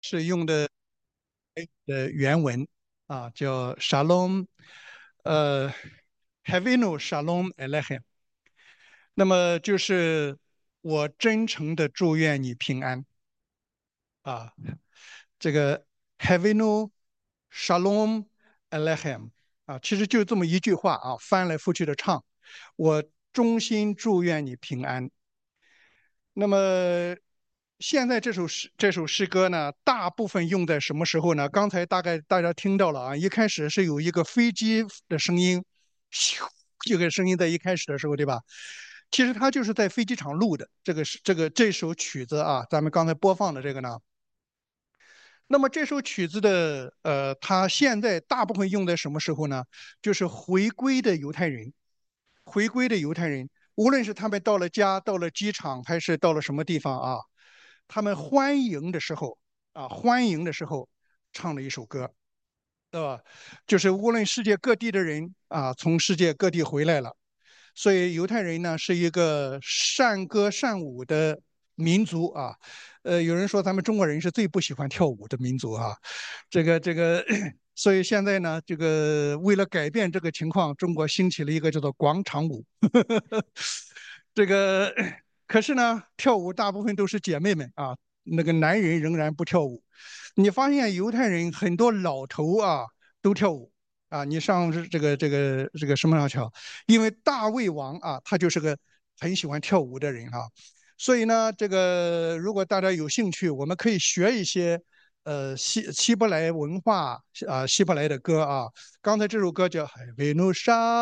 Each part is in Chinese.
是用的原文啊，叫 Shalom，呃，Havinu Shalom Aleichem。那么就是我真诚的祝愿你平安啊。这个 Havinu Shalom Aleichem 啊，其实就这么一句话啊，翻来覆去的唱，我衷心祝愿你平安。那么现在这首诗歌呢，大部分用在什么时候呢？刚才大概大家听到了啊，一开始是有一个飞机的声音，咻，这个声音在一开始的时候，对吧？其实它就是在飞机场录的，这首曲子啊，咱们刚才播放的这个呢。那么这首曲子的它现在大部分用在什么时候呢？就是回归的犹太人，回归的犹太人，无论是他们到了家、到了机场，还是到了什么地方啊，他们欢迎的时候啊，欢迎的时候唱了一首歌，对吧？就是无论世界各地的人啊，从世界各地回来了，所以犹太人呢是一个善歌善舞的民族啊。有人说咱们中国人是最不喜欢跳舞的民族啊。这个，所以现在呢，这个为了改变这个情况，中国兴起了一个叫做广场舞。这个，可是呢，跳舞大部分都是姐妹们啊，那个男人仍然不跳舞。你发现犹太人很多老头啊都跳舞啊，你上这个什么上瞧？因为大卫王啊，他就是个很喜欢跳舞的人啊。所以呢，这个如果大家有兴趣，我们可以学一些希伯来文化啊，希伯来的歌啊。刚才这首歌叫《Havenu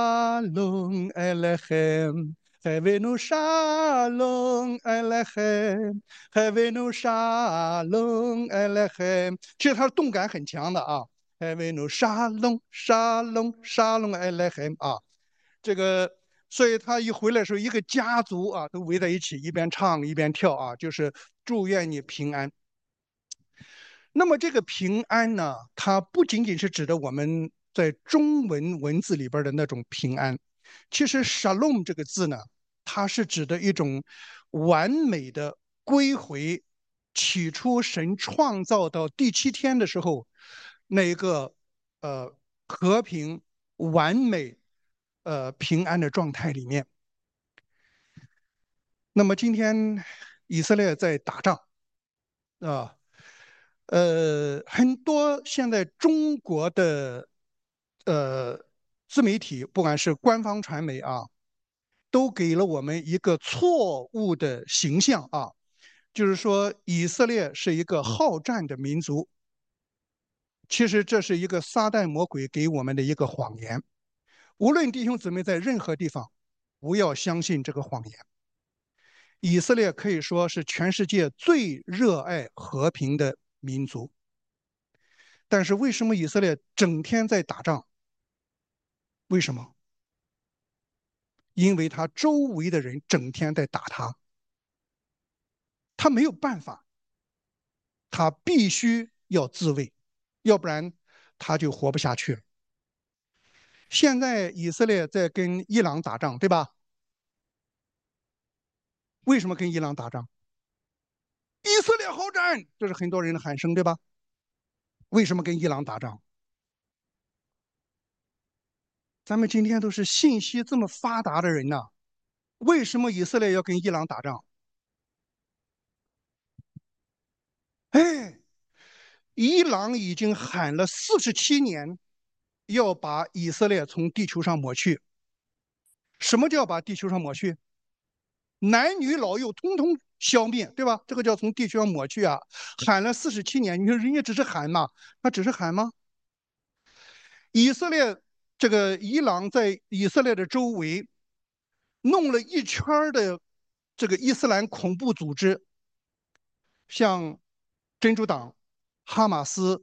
Shalom Aleichem》。Havenu Shalom Aleichem, Havenu Shalom Aleichem。其实它的动感很强的啊。Havenu Shalom Shalom Shalom Aleichem 啊，这个，所以他一回来的时候，一个家族啊都围在一起，一边唱一边跳啊，就是祝愿你平安。那么这个平安呢，它不仅仅是指的我们在中文文字里边的那种平安，其实 shalom 这个字呢，它是指的一种完美的归回，起初神创造到第七天的时候，那一个和平、完美、平安的状态里面。那么今天以色列在打仗啊。很多现在中国的呃自媒体，不管是官方传媒啊，都给了我们一个错误的形象啊，就是说以色列是一个好战的民族。其实这是一个撒旦魔鬼给我们的一个谎言。无论弟兄姊妹在任何地方，不要相信这个谎言。以色列可以说是全世界最热爱和平的民族。但是为什么以色列整天在打仗？为什么？因为他周围的人整天在打他，他没有办法，他必须要自卫，要不然他就活不下去了。现在以色列在跟伊朗打仗，对吧？为什么跟伊朗打仗？以色列好战，这是很多人的喊声，对吧？为什么跟伊朗打仗？咱们今天都是信息这么发达的人呐，为什么以色列要跟伊朗打仗？哎，伊朗已经喊了47年，要把以色列从地球上抹去。什么叫把地球上抹去？男女老幼通通消灭，对吧？这个叫从地球上抹去啊！喊了47年，你说人家只是喊嘛？他只是喊吗？以色列这个伊朗在以色列的周围弄了一圈的这个伊斯兰恐怖组织，像真主党、哈马斯、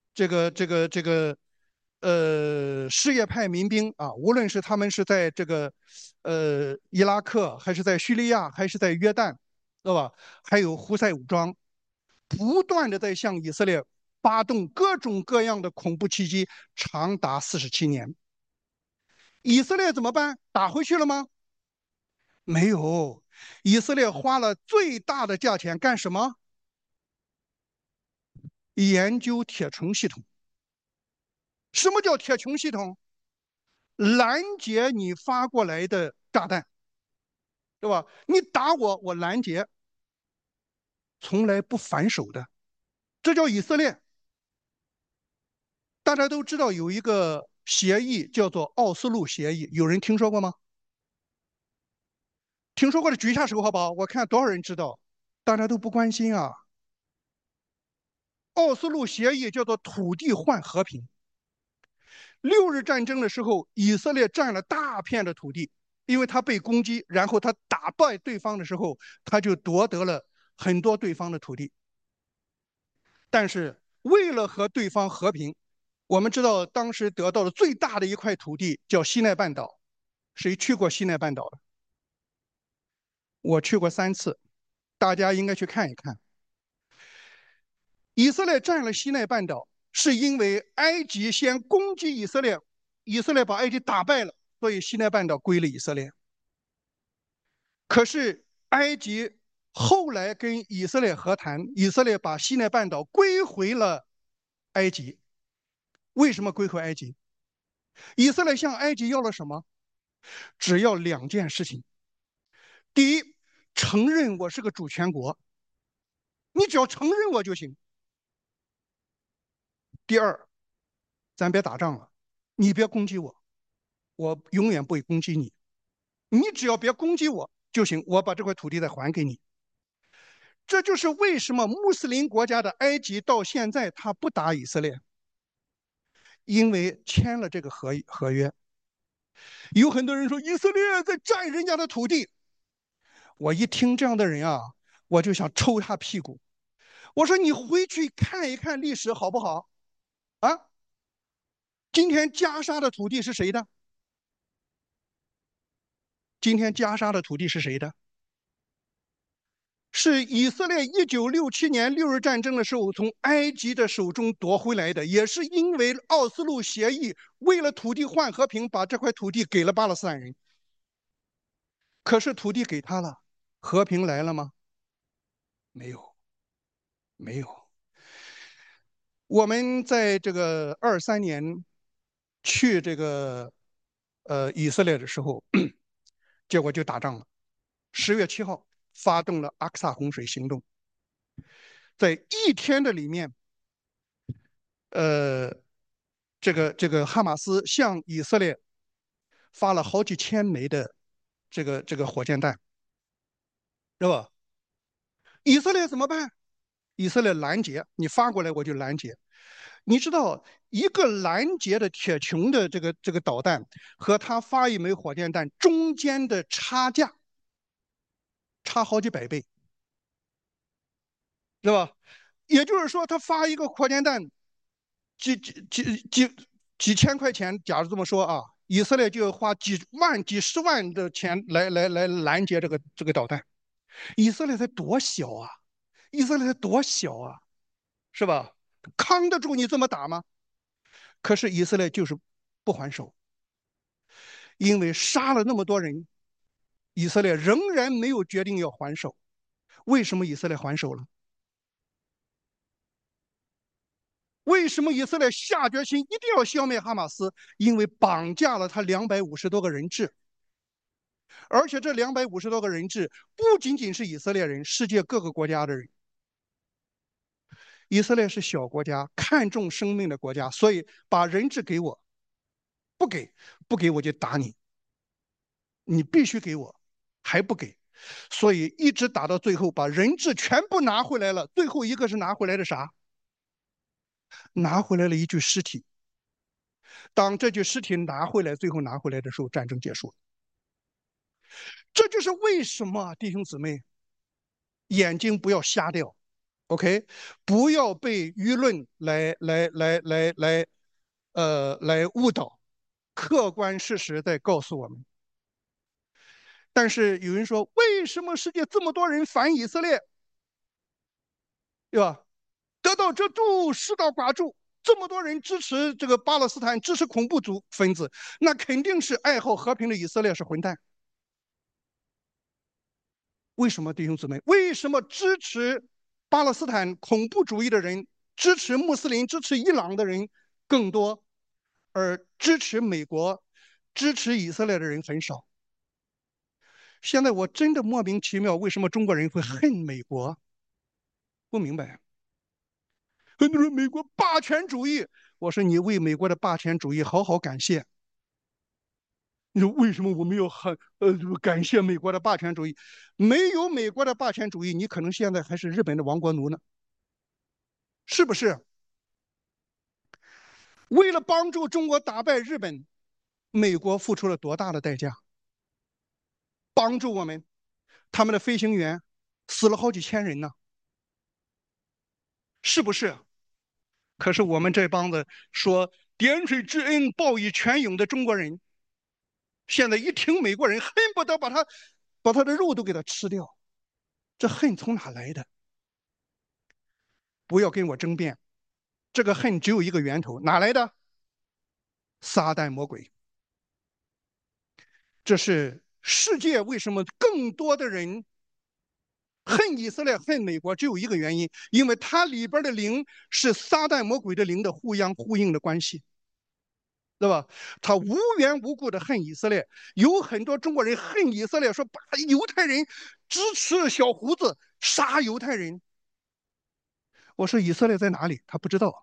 什叶派民兵啊，无论是他们是在这个伊拉克，还是在叙利亚，还是在约旦，对吧？还有胡塞武装，不断的在向以色列发动各种各样的恐怖袭击，长达47年。以色列怎么办？打回去了吗？没有，以色列花了最大的价钱干什么？ 研究铁穹系统。什么叫铁穹系统？拦截你发过来的炸弹，对吧？你打我，我拦截，从来不反手的，这叫以色列。大家都知道有一个协议叫做奥斯陆协议，有人听说过吗？听说过的举一下手好不好？我看多少人知道，大家都不关心啊。奥斯陆协议叫做土地换和平。6日战争的时候，以色列占了大片的土地，因为他被攻击，然后他打败对方的时候，他就夺得了很多对方的土地。但是为了和对方和平，我们知道当时得到的最大的一块土地叫西奈半岛。谁去过西奈半岛的？我去过3次，大家应该去看一看。以色列占了西奈半岛，是因为埃及先攻击以色列，以色列把埃及打败了，所以西奈半岛归了以色列。可是埃及后来跟以色列和谈，以色列把西奈半岛归回了埃及。为什么归回埃及？以色列向埃及要了什么？只要2件事情：第一，承认我是个主权国，你只要承认我就行；第二，咱别打仗了，你别攻击我，我永远不会攻击你，你只要别攻击我就行，我把这块土地再还给你。这就是为什么穆斯林国家的埃及到现在他不打以色列，因为签了这个合约。有很多人说以色列在占人家的土地，我一听这样的人啊，我就想抽他屁股。我说你回去看一看历史好不好？啊，今天加沙的土地是谁的？今天加沙的土地是谁的？是以色列1967年6日战争的时候从埃及的手中夺回来的，也是因为奥斯陆协议，为了土地换和平，把这块土地给了巴勒斯坦人。可是土地给他了，和平来了吗？没有，没有。我们在这个23年去这个以色列的时候，结果就打仗了。10月7号发动了阿克萨洪水行动，在1天的里面，呃，这个哈马斯向以色列发了好几千枚的这个火箭弹，是吧？以色列怎么办？以色列拦截，你发过来我就拦截。你知道一个拦截的铁穹的这个导弹和他发一枚火箭弹中间的差价差好几百倍，是吧？也就是说，他发一个火箭弹，几千块钱，假如这么说啊，以色列就要花几万、几十万的钱来拦截这个导弹。以色列才多小啊！以色列才多小啊，是吧？扛得住你这么打吗？可是以色列就是不还手，因为杀了那么多人，以色列仍然没有决定要还手。为什么以色列还手了？为什么以色列下决心一定要消灭哈马斯？因为绑架了他250多个人质，而且这250多个人质不仅仅是以色列人，世界各个国家的人。以色列是小国家，看重生命的国家，所以把人质给我，不给，不给我就打你，你必须给我，还不给，所以一直打到最后，把人质全部拿回来了。最后一个是拿回来的啥？拿回来了一具尸体。当这具尸体拿回来，最后拿回来的时候，战争结束了。这就是为什么弟兄姊妹眼睛不要瞎掉，OK，不要被舆论来误导，客观事实在告诉我们。但是有人说，为什么世界这么多人反以色列，对吧？得道者助，失道寡助。这么多人支持这个巴勒斯坦，支持恐怖组分子，那肯定是爱好和平的以色列是混蛋。为什么弟兄姊妹？为什么支持巴勒斯坦恐怖主义的人支持穆斯林、支持伊朗的人更多，而支持美国、支持以色列的人很少。现在我真的莫名其妙，为什么中国人会恨美国？不明白。很多人美国霸权主义，我说你为美国的霸权主义好好感谢。你说为什么我们要感谢美国的霸权主义？没有美国的霸权主义，你可能现在还是日本的亡国奴呢，是不是？为了帮助中国打败日本，美国付出了多大的代价？帮助我们，他们的飞行员死了好几千人呢，是不是？可是我们这帮子说点水之恩报以泉涌的中国人，现在一听美国人，恨不得把他的肉都给他吃掉。这恨从哪来的？不要跟我争辩，这个恨只有一个源头，哪来的？撒旦魔鬼。这是世界为什么更多的人恨以色列、恨美国，只有一个原因，因为它里边的灵是撒旦魔鬼的灵的互相呼应的关系，对吧？他无缘无故的恨以色列，有很多中国人恨以色列，说把犹太人支持小胡子杀犹太人。我说以色列在哪里？他不知道。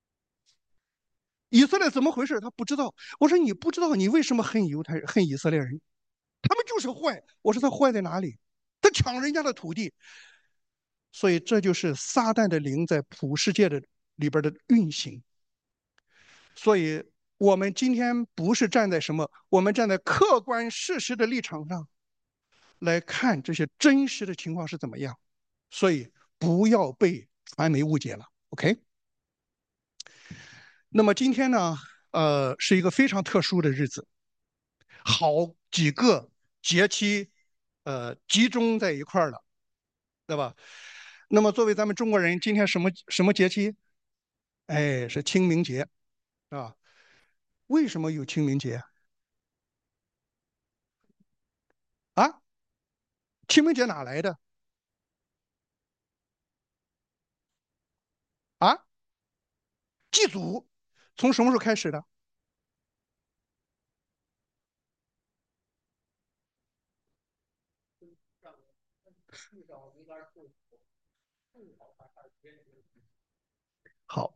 以色列怎么回事？他不知道。我说你不知道，你为什么恨犹太人、恨以色列人？他们就是坏。我说他坏在哪里？他抢人家的土地。所以这就是撒旦的灵在普世界的里边的运行。所以我们今天不是站在什么，我们站在客观事实的立场上来看这些真实的情况是怎么样。所以不要被传媒误解了。OK。那么今天呢，是一个非常特殊的日子，好几个节气，集中在一块儿了，对吧？那么作为咱们中国人，今天什么节气？哎，是清明节啊。为什么有清明节啊？清明节哪来的啊？祭祖，从什么时候开始的？好，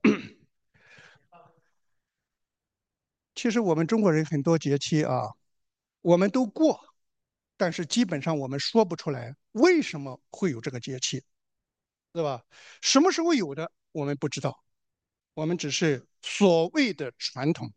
其实我们中国人很多节气啊，我们都过，但是基本上我们说不出来为什么会有这个节气，对吧？什么时候有的我们不知道，我们只是所谓的传统。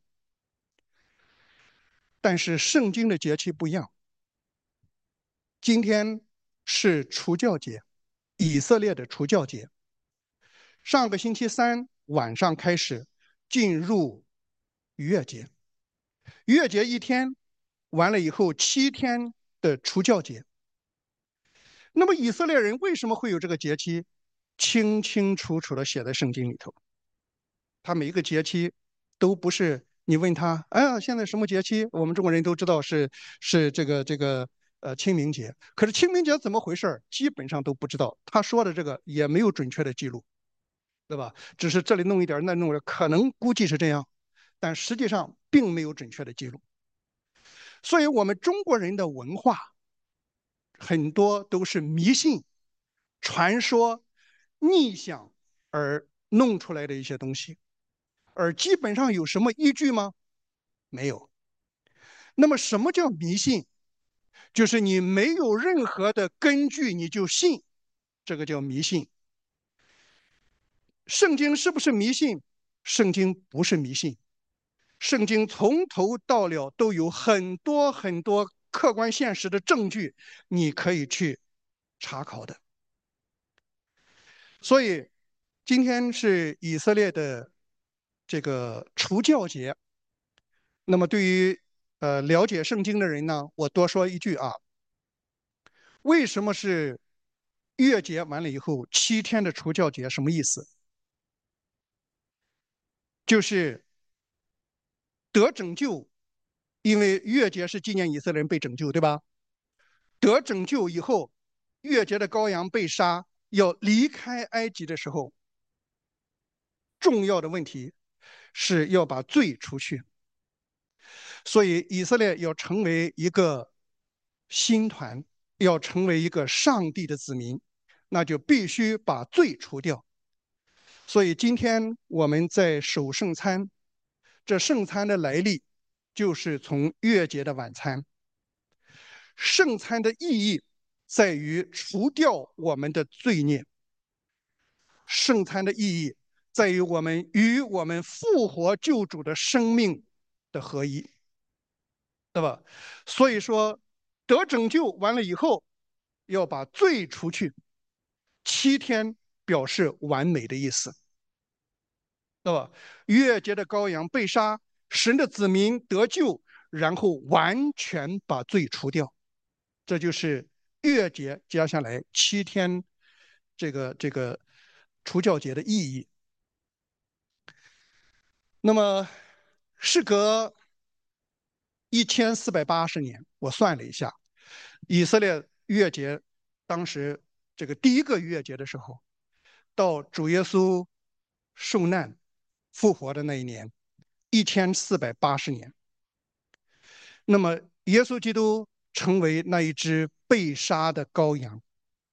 但是圣经的节气不一样，今天是除酵节，以色列的除酵节。上个星期三晚上开始进入逾越节，逾越节一天完了以后7天的除酵节。那么以色列人为什么会有这个节期？清清楚楚的写在圣经里头。他每一个节期都不是你问他，哎呀，现在什么节期？我们中国人都知道是这个清明节。可是清明节怎么回事？基本上都不知道。他说的这个也没有准确的记录，对吧？只是这里弄一点，那弄一点，可能估计是这样，但实际上并没有准确的记录。所以，我们中国人的文化很多都是迷信、传说、逆想而弄出来的一些东西，而基本上有什么依据吗？没有。那么，什么叫迷信？就是你没有任何的根据你就信，这个叫迷信。圣经是不是迷信？圣经不是迷信，圣经从头到了都有很多很多客观现实的证据，你可以去查考的。所以今天是以色列的这个除酵节。那么对于了解圣经的人呢，我多说一句啊，为什么是逾越节完了以后7天的除酵节？什么意思？就是得拯救，因为逾越节是纪念以色列人被拯救，对吧？得拯救以后，逾越节的羔羊被杀，要离开埃及的时候， 重要的问题是要把罪除去。所以以色列要成为一个新团，要成为一个上帝的子民，那就必须把罪除掉。所以今天我们在守圣餐，这圣餐的来历就是从逾节的晚餐。圣餐的意义在于除掉我们的罪孽，圣餐的意义在于我们与我们复活救主的生命的合一，对吧？所以说得拯救完了以后，要把罪除去，7天表示完美的意思，对吧？逾越节的羔羊被杀，神的子民得救，然后完全把罪除掉，这就是逾越节接下来7天这个除教节的意义。那么，时隔1480年，我算了一下，以色列逾越节当时这个第一个逾越节的时候，到主耶稣受难复活的那一年，1480年。那么，耶稣基督成为那一只被杀的羔羊，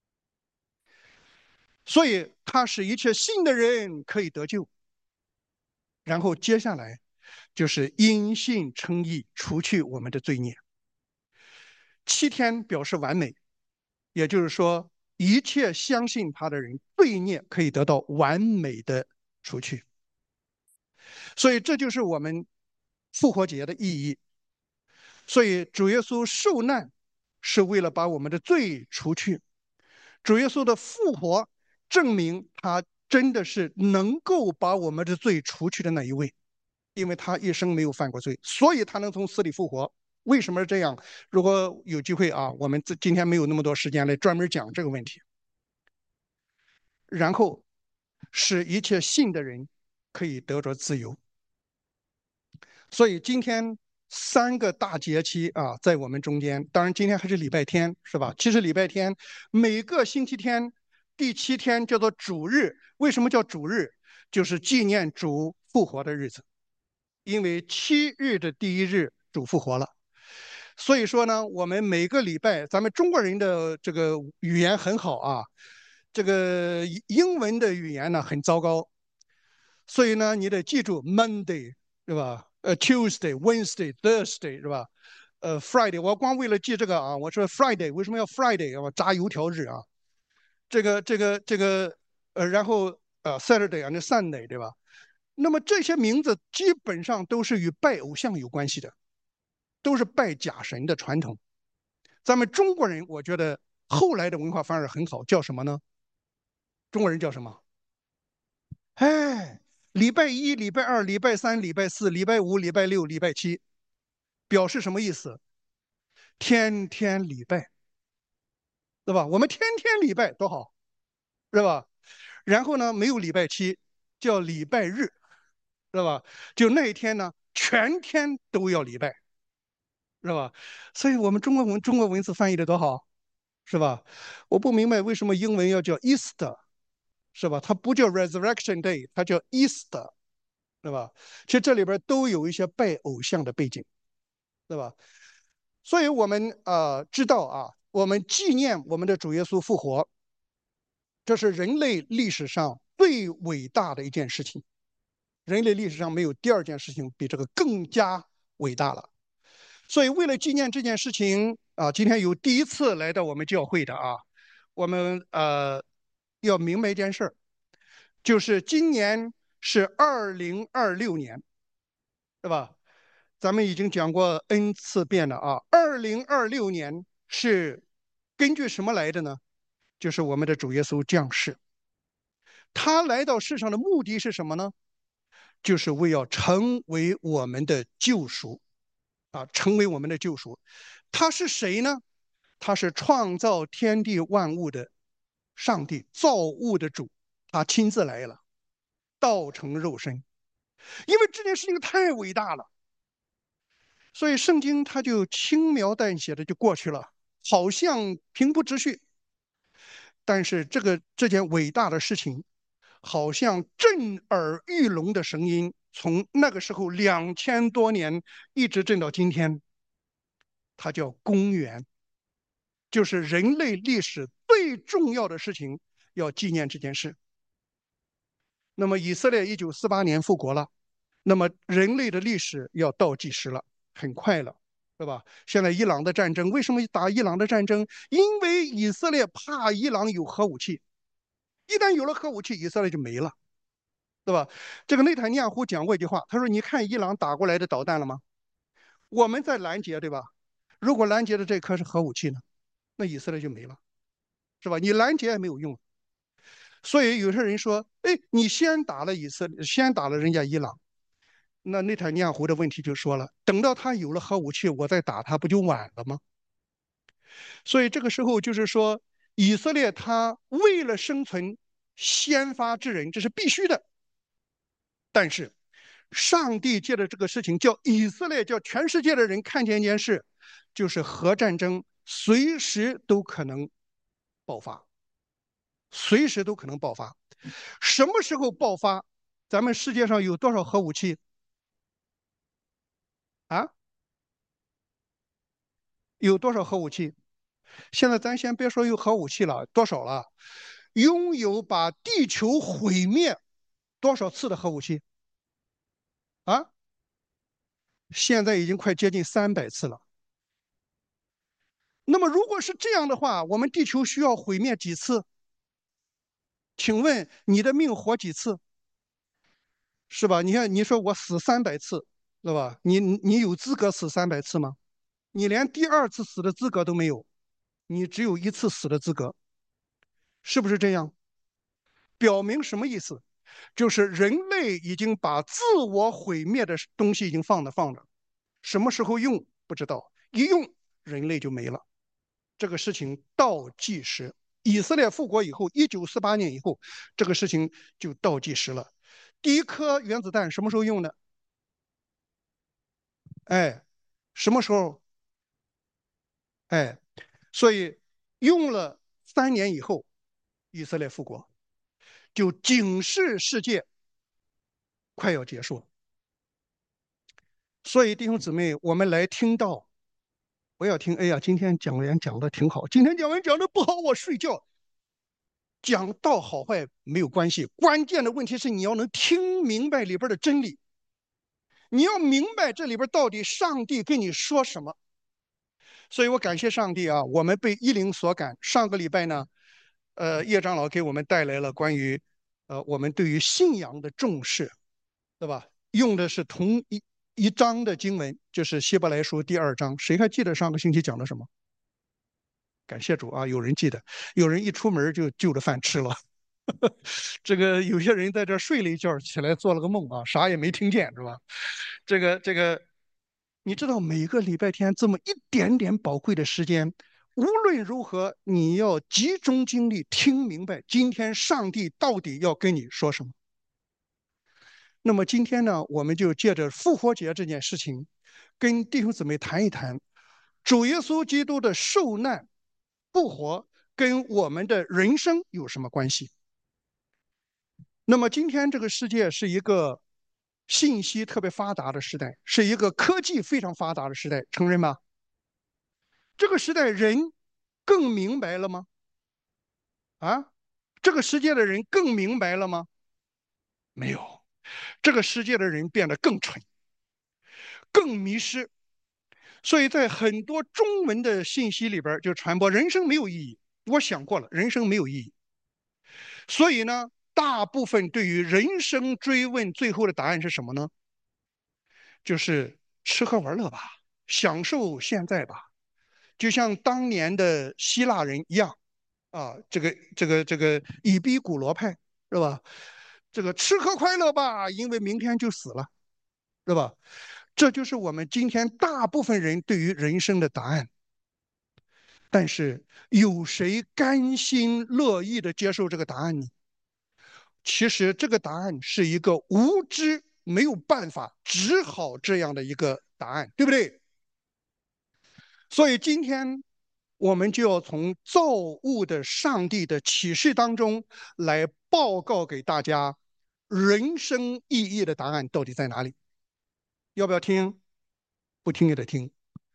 所以他使一切信的人可以得救。然后接下来就是因信称义，除去我们的罪孽。7天表示完美，也就是说，一切相信他的人，罪孽可以得到完美的除去。所以这就是我们复活节的意义。所以主耶稣受难是为了把我们的罪除去，主耶稣的复活证明他真的是能够把我们的罪除去的那一位，因为他一生没有犯过罪，所以他能从死里复活。为什么是这样？如果有机会啊，我们今天没有那么多时间来专门讲这个问题。然后使一切信的人可以得着自由。所以今天3个大节期啊，在我们中间。当然，今天还是礼拜天，是吧？其实礼拜天每个星期天第7天叫做主日。为什么叫主日？就是纪念主复活的日子。因为7日的第1日主复活了，所以说呢，我们每个礼拜，咱们中国人的这个语言很好啊，这个英文的语言呢很糟糕，所以呢，你得记住 Monday 是吧？Tuesday、Wednesday、Thursday 是吧？Friday， 我光为了记这个啊，我说 Friday 为什么要 Friday 啊？炸油条日啊，这个然后Saturday and Sunday 对吧？那么这些名字基本上都是与拜偶像有关系的，都是拜假神的传统。咱们中国人，我觉得后来的文化反而很好，叫什么呢？中国人叫什么？哎，礼拜一、礼拜二、礼拜三、礼拜四、礼拜五、礼拜六、礼拜七，表示什么意思？天天礼拜，对吧？我们天天礼拜多好，是吧？然后呢，没有礼拜七，叫礼拜日，是吧？就那一天呢，全天都要礼拜，是吧？所以我们中国文字翻译的多好，是吧？我不明白为什么英文要叫 Easter，是吧？它不叫 Resurrection Day，它叫 Easter，对吧？其实这里边都有一些拜偶像的背景，对吧？所以我们知道啊，我们纪念我们的主耶稣复活，这是人类历史上最伟大的一件事情。人类历史上没有第2件事情比这个更加伟大了。所以为了纪念这件事情啊，今天有第1次来到我们教会的啊，我们要明白一件事，就是今年是2026年，对吧？咱们已经讲过 N 次遍了啊。2026年是根据什么来的呢？就是我们的主耶稣降世，他来到世上的目的是什么呢？就是为要成为我们的救赎啊，成为我们的救赎。他是谁呢？他是创造天地万物的上帝，造物的主，他亲自来了，道成肉身。因为这件事情太伟大了，所以圣经它就轻描淡写的就过去了，好像平铺直叙。但是这件伟大的事情， 好像震耳欲聋的声音，从那个时候2000多年一直震到今天，它叫公元，就是人类历史最重要的事情，要纪念这件事。那么以色列1948年复国了，那么人类的历史要倒计时了，很快了，对吧？现在伊朗的战争，为什么打伊朗的战争？因为以色列怕伊朗有核武器，一旦有了核武器，以色列就没了，对吧？这个内塔尼亚胡讲过一句话，他说：“你看伊朗打过来的导弹了吗？我们在拦截，对吧？如果拦截的这颗是核武器呢，那以色列就没了，是吧？你拦截也没有用。所以有些人说，哎，你先打了以色列，先打了人家伊朗，那内塔尼亚胡的问题就说了，等到他有了核武器，我再打他，不就晚了吗？所以这个时候就是说，以色列他为了生存，先发制人，这是必须的。但是，上帝借着这个事情，叫以色列，叫全世界的人看见一件事，就是核战争随时都可能爆发，随时都可能爆发。什么时候爆发？咱们世界上有多少核武器啊？有多少核武器？现在咱先别说有核武器了，多少了？拥有把地球毁灭多少次的核武器啊？现在已经快接近300次了。那么如果是这样的话，我们地球需要毁灭几次？请问你的命活几次？是吧？你看，你说我死300次，对吧？你有资格死300次吗？你连第二次死的资格都没有，你只有一次死的资格，是不是这样？表明什么意思？就是人类已经把自我毁灭的东西已经放着，什么时候用不知道，一用人类就没了。这个事情倒计时，以色列复国以后，1948年以后，这个事情就倒计时了。第一颗原子弹什么时候用的？哎，什么时候？哎，所以用了3年以后，以色列复国，就警示世界快要结束了。所以弟兄姊妹，我们来听到，不要听，哎呀，今天讲员讲的挺好，今天讲员讲的不好，我睡觉。讲道好坏没有关系，关键的问题是你要能听明白里边的真理，你要明白这里边到底上帝跟你说什么。所以我感谢上帝啊，我们被一灵所感。上个礼拜呢，叶长老给我们带来了关于，我们对于信仰的重视，对吧？用的是同一章的经文，就是希伯来书第2章。谁还记得上个星期讲的什么？感谢主啊，有人记得，有人一出门就就着饭吃了。这个有些人在这睡了一觉，起来做了个梦啊，啥也没听见，是吧？这个，你知道每个礼拜天这么一点点宝贵的时间，无论如何，你要集中精力听明白今天上帝到底要跟你说什么。那么今天呢，我们就借着复活节这件事情，跟弟兄姊妹谈一谈主耶稣基督的受难、复活跟我们的人生有什么关系。那么今天这个世界是一个信息特别发达的时代，是一个科技非常发达的时代，承认吗？这个时代人更明白了吗？啊，这个世界的人更明白了吗？没有，这个世界的人变得更蠢，更迷失。所以在很多中文的信息里边就传播人生没有意义。我想过了，人生没有意义。所以呢，大部分对于人生追问，最后的答案是什么呢？就是吃喝玩乐吧，享受现在吧，就像当年的希腊人一样啊，这个伊比古罗派是吧？这个吃喝快乐吧，因为明天就死了，是吧？这就是我们今天大部分人对于人生的答案。但是有谁甘心乐意的接受这个答案呢？其实这个答案是一个无知，没有办法，只好这样的一个答案，对不对？所以今天我们就要从造物的上帝的启示当中来报告给大家人生意义的答案到底在哪里。要不要听？不听也得听。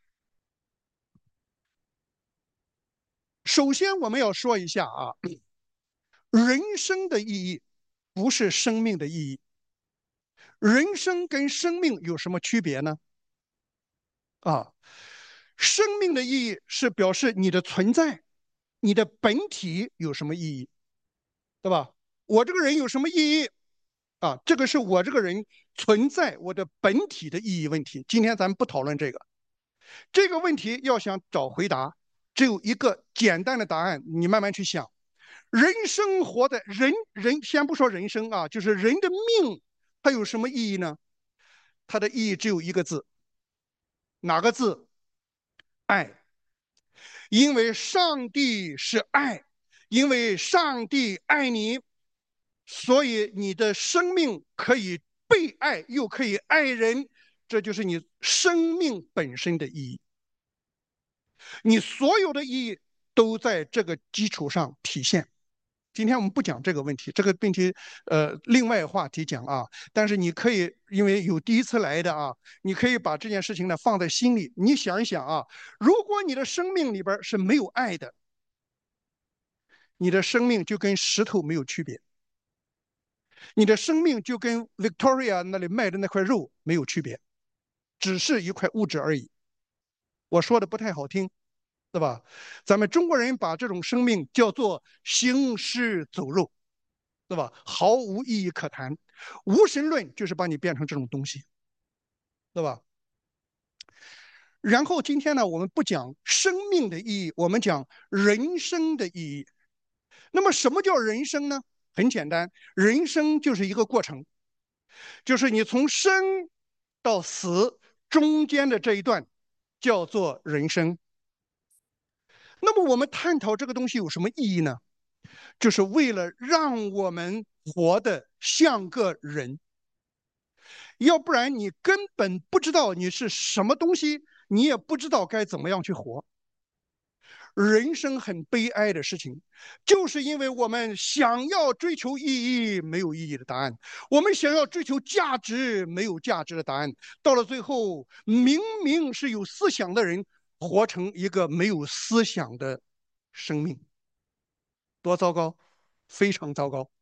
首先，我们要说一下啊，人生的意义不是生命的意义。人生跟生命有什么区别呢？啊，生命的意义是表示你的存在，你的本体有什么意义，对吧？我这个人有什么意义啊？这个是我这个人存在我的本体的意义问题。今天咱们不讨论这个，这个问题要想找回答，只有一个简单的答案，你慢慢去想。人生活的人，先不说人生啊，就是人的命，它有什么意义呢？它的意义只有一个字，哪个字？爱。因为上帝是爱，因为上帝爱你，所以你的生命可以被爱，又可以爱人，这就是你生命本身的意义。你所有的意义都在这个基础上体现。今天我们不讲这个问题，这个问题另外话题讲啊。但是你可以，因为有第一次来的啊，你可以把这件事情呢放在心里。你想一想啊，如果你的生命里边是没有爱的，你的生命就跟石头没有区别，你的生命就跟 Victoria 那里卖的那块肉没有区别，只是一块物质而已。我说的不太好听，对吧？咱们中国人把这种生命叫做行尸走肉，对吧？毫无意义可谈。无神论就是把你变成这种东西，对吧？然后今天呢，我们不讲生命的意义，我们讲人生的意义。那么什么叫人生呢？很简单，人生就是一个过程，就是你从生到死中间的这一段叫做人生。那么我们探讨这个东西有什么意义呢？就是为了让我们活得像个人，要不然你根本不知道你是什么东西，你也不知道该怎么样去活。人生很悲哀的事情，就是因为我们想要追求意义，没有意义的答案；我们想要追求价值，没有价值的答案。到了最后，明明是有思想的人，活成一个没有思想的生命，多糟糕，非常糟糕。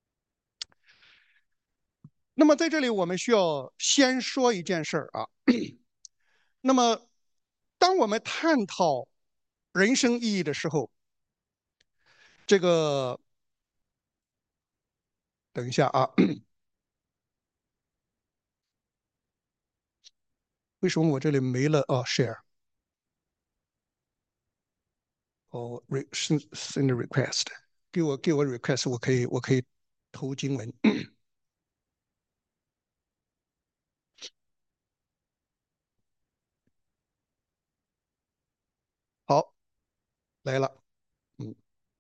那么在这里，我们需要先说一件事儿啊。那么，当我们探讨人生意义的时候，这个等一下啊。为什么我这里没了？哦，share，哦，send request，给我 request，我可以投经文。好，来了，嗯，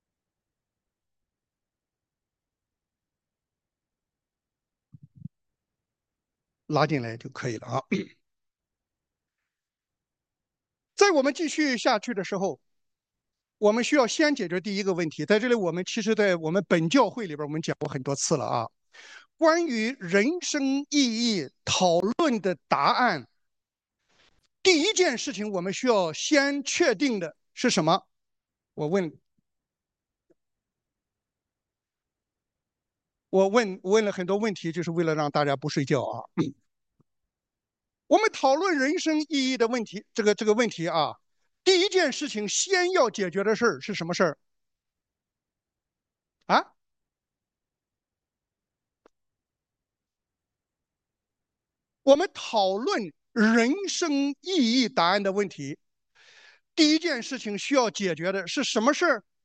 拉进来就可以了啊。在我们继续下去的时候，我们需要先解决第一个问题。在这里，我们其实在我们本教会里边，我们讲过很多次了啊。关于人生意义讨论的答案，第一件事情我们需要先确定的是什么？我问了很多问题，就是为了让大家不睡觉啊。我们讨论人生意义的问题，这个问题啊，第一件事情先要解决的事儿是什么事儿啊？我们讨论人生意义答案的问题，第一件事情需要解决的是什么事儿？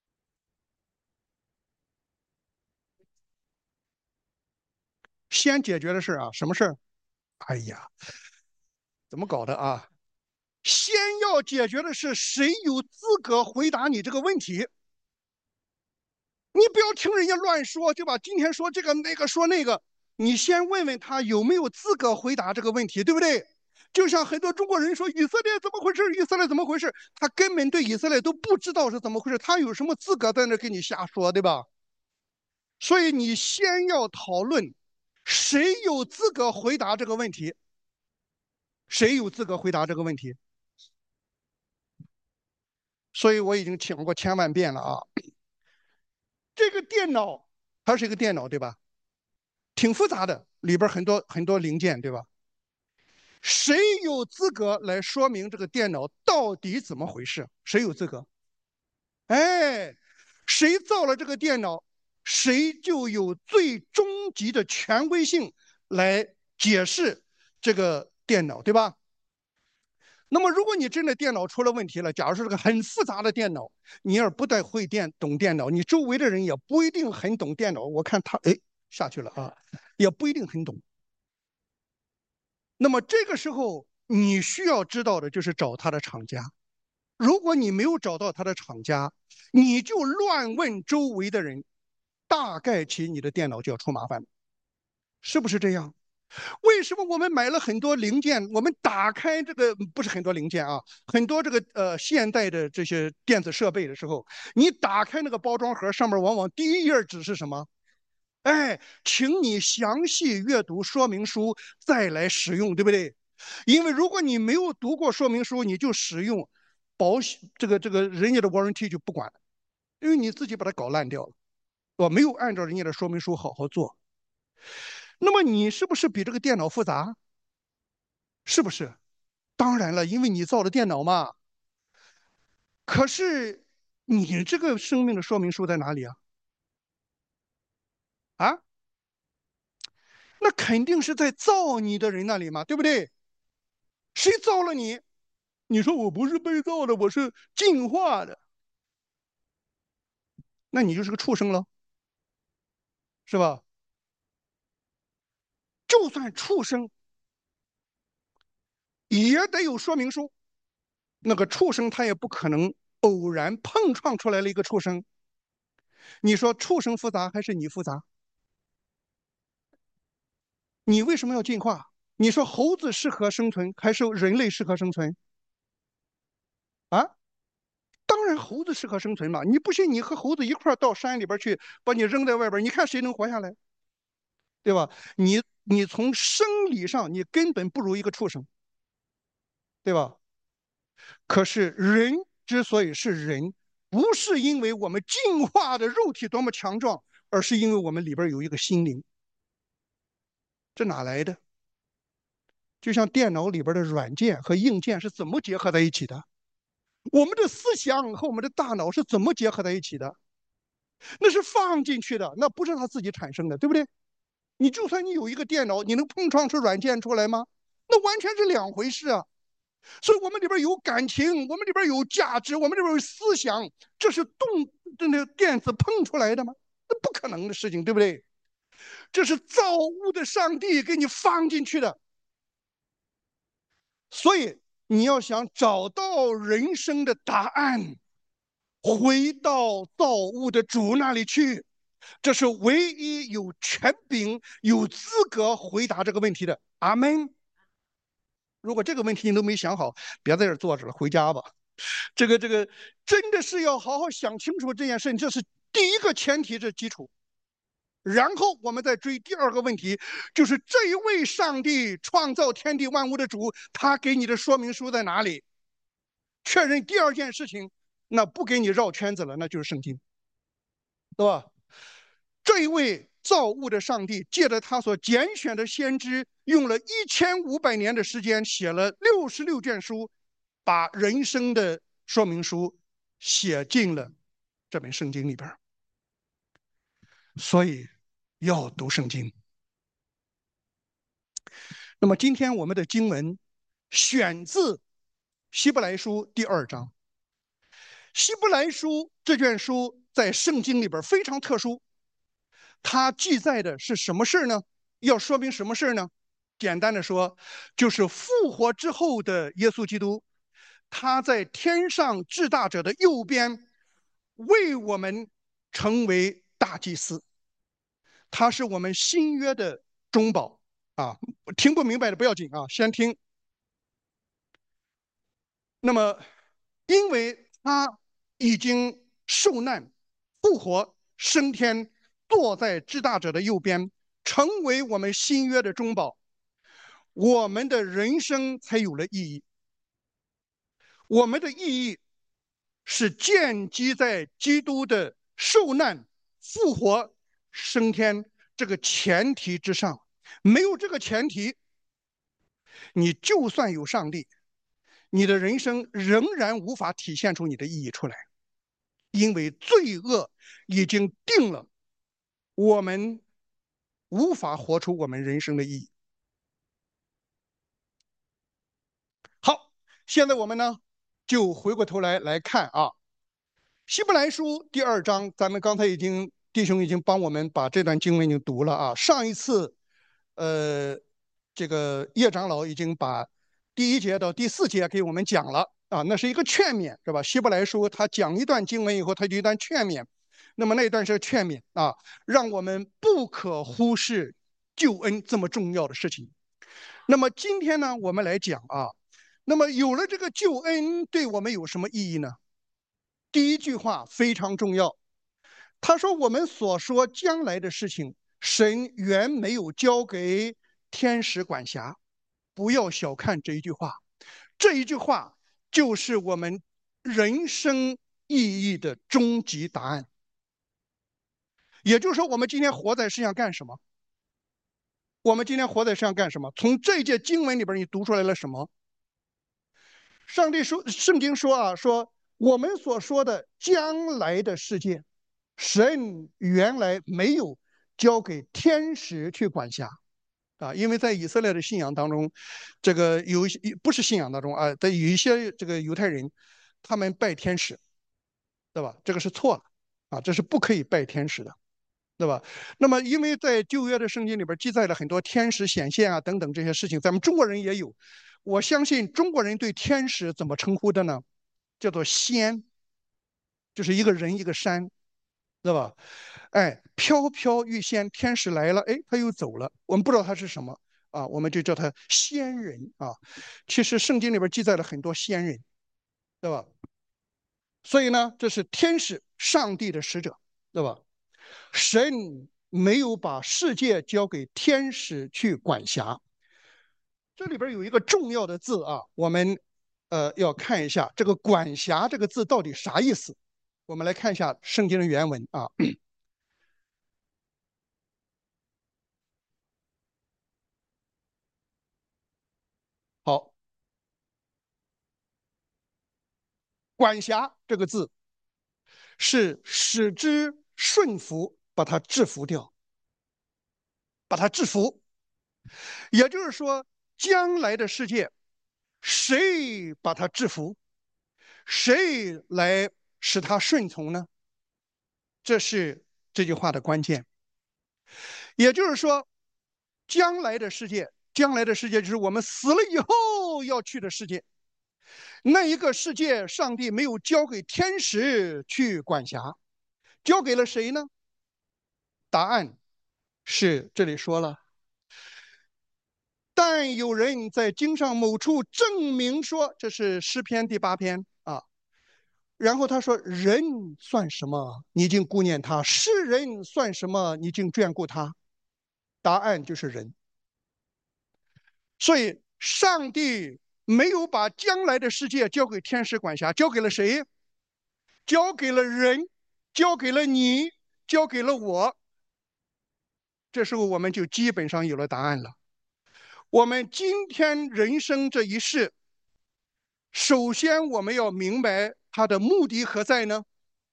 先解决的事啊，什么事儿？哎呀，怎么搞的啊？先要解决的是谁有资格回答你这个问题？你不要听人家乱说，对吧？今天说这个那个说那个，你先问问他有没有资格回答这个问题，对不对？ 就像很多中国人说以色列怎么回事，以色列怎么回事，他根本对以色列都不知道是怎么回事，他有什么资格在那给你瞎说，对吧？所以你先要讨论谁有资格回答这个问题，谁有资格回答这个问题。所以我已经讲过千万遍了啊，这个电脑它是一个电脑，对吧？挺复杂的，里边很多很多零件，对吧？谁有资格来说明这个电脑到底怎么回事？谁有资格？哎，谁造了这个电脑，谁就有最终极的权威性来解释这个电脑，对吧？那么，如果你真的电脑出了问题了，假如是个很复杂的电脑，你要是不太会懂电脑，你周围的人也不一定很懂电脑。我看他哎下去了啊，也不一定很懂。那么这个时候，你需要知道的就是找他的厂家。如果你没有找到他的厂家，你就乱问周围的人，大概其你的电脑就要出麻烦了，是不是这样？为什么我们买了很多零件，我们打开这个不是很多零件啊，很多这个现代的这些电子设备的时候，你打开那个包装盒，上面往往第一页纸是什么？哎，请你详细阅读说明书再来使用，对不对？因为如果你没有读过说明书，你就使用保险这个人家的 warranty 就不管了，因为你自己把它搞烂掉了，我没有按照人家的说明书好好做。那么你是不是比这个电脑复杂？是不是？当然了，因为你造的电脑嘛。可是你这个生命的说明书在哪里啊？啊，那肯定是在造你的人那里嘛，对不对？谁造了你？你说我不是被造的，我是进化的，那你就是个畜生了，是吧？就算畜生也得有说明书，那个畜生他也不可能偶然碰撞出来了一个畜生。你说畜生复杂还是你复杂？你为什么要进化？你说猴子适合生存还是人类适合生存啊？当然猴子适合生存嘛！你不信，你和猴子一块儿到山里边去，把你扔在外边，你看谁能活下来，对吧？你从生理上你根本不如一个畜生，对吧？可是人之所以是人，不是因为我们进化的肉体多么强壮，而是因为我们里边有一个心灵。这哪来的？就像电脑里边的软件和硬件是怎么结合在一起的？我们的思想和我们的大脑是怎么结合在一起的？那是放进去的，那不是他自己产生的，对不对？你就算你有一个电脑，你能碰撞出软件出来吗？那完全是两回事啊！所以我们里边有感情，我们里边有价值，我们里边有思想，这是那个电子碰出来的吗？那不可能的事情，对不对？这是造物的上帝给你放进去的。所以你要想找到人生的答案，回到造物的主那里去，这是唯一有权柄、有资格回答这个问题的。阿门。如果这个问题你都没想好，别在这坐着了，回家吧。这个真的是要好好想清楚这件事，这是第一个前提，这基础。然后我们再追第二个问题，就是这一位上帝创造天地万物的主，他给你的说明书在哪里？确认第二件事情，那不给你绕圈子了，那就是圣经，对吧？这一位造物的上帝，借着他所拣选的先知，用了1500年的时间，写了66卷书，把人生的说明书写进了这本圣经里边。所以要读圣经。那么今天我们的经文选自希伯来书第2章。希伯来书这卷书在圣经里边非常特殊，它记载的是什么事呢？要说明什么事呢？简单的说，就是复活之后的耶稣基督，他在天上至大者的右边，为我们成为大祭司。他是我们新约的中保啊！听不明白的不要紧啊，先听。 那么，因为他已经受难、复活、升天，坐在至大者的右边，成为我们新约的中保，我们的人生才有了意义。我们的意义是建基在基督的受难、复活、升天这个前提之上。没有这个前提，你就算有上帝，你的人生仍然无法体现出你的意义出来，因为罪恶已经定了，我们无法活出我们人生的意义。好，现在我们呢就回过头来看啊，希伯来书第2章，咱们刚才弟兄已经帮我们把这段经文已经读了啊。上一次，这个叶长老已经把第1节到第4节给我们讲了啊，那是一个劝勉，是吧？希伯来书他讲一段经文以后，他就一段劝勉，那么那段是劝勉啊，让我们不可忽视救恩这么重要的事情。那么今天呢，我们来讲啊，那么有了这个救恩，对我们有什么意义呢？第一句话非常重要，他说：“我们所说将来的事情，神原没有交给天使管辖。”不要小看这一句话，这一句话就是我们人生意义的终极答案。也就是说，我们今天活在世上干什么？我们今天活在世上干什么？从这一节经文里边，你读出来了什么？上帝说，圣经说啊，说我们所说的将来的世界，神原来没有交给天使去管辖啊，因为在以色列的信仰当中，这个有一些不是信仰当中啊，在有一些这个犹太人，他们拜天使，对吧？这个是错了啊，这是不可以拜天使的，对吧？那么，因为在旧约的圣经里边记载了很多天使显现啊等等这些事情，咱们中国人也有。我相信中国人对天使怎么称呼的呢？叫做仙，就是一个人一个山，对吧？哎，飘飘欲仙，天使来了，哎，他又走了，我们不知道他是什么啊，我们就叫他仙人啊。其实圣经里边记载了很多仙人，对吧？所以呢，这是天使，上帝的使者，对吧？神没有把世界交给天使去管辖。这里边有一个重要的字啊，我们要看一下这个“管辖”这个字到底啥意思。我们来看一下圣经的原文啊。好，管辖这个字是使之顺服，把它制服掉，把它制服。也就是说，将来的世界，谁把它制服？谁来使它顺从呢？这是这句话的关键。也就是说，将来的世界，将来的世界就是我们死了以后要去的世界。那一个世界，上帝没有交给天使去管辖，交给了谁呢？答案是这里说了，但有人在经上某处证明说，这是诗篇第8篇啊。然后他说：“人算什么？你竟顾念他；世人算什么？你竟眷顾他？”答案就是人。所以，上帝没有把将来的世界交给天使管辖，交给了谁？交给了人，交给了你，交给了我。这时候我们就基本上有了答案了。我们今天人生这一世，首先我们要明白它的目的何在呢？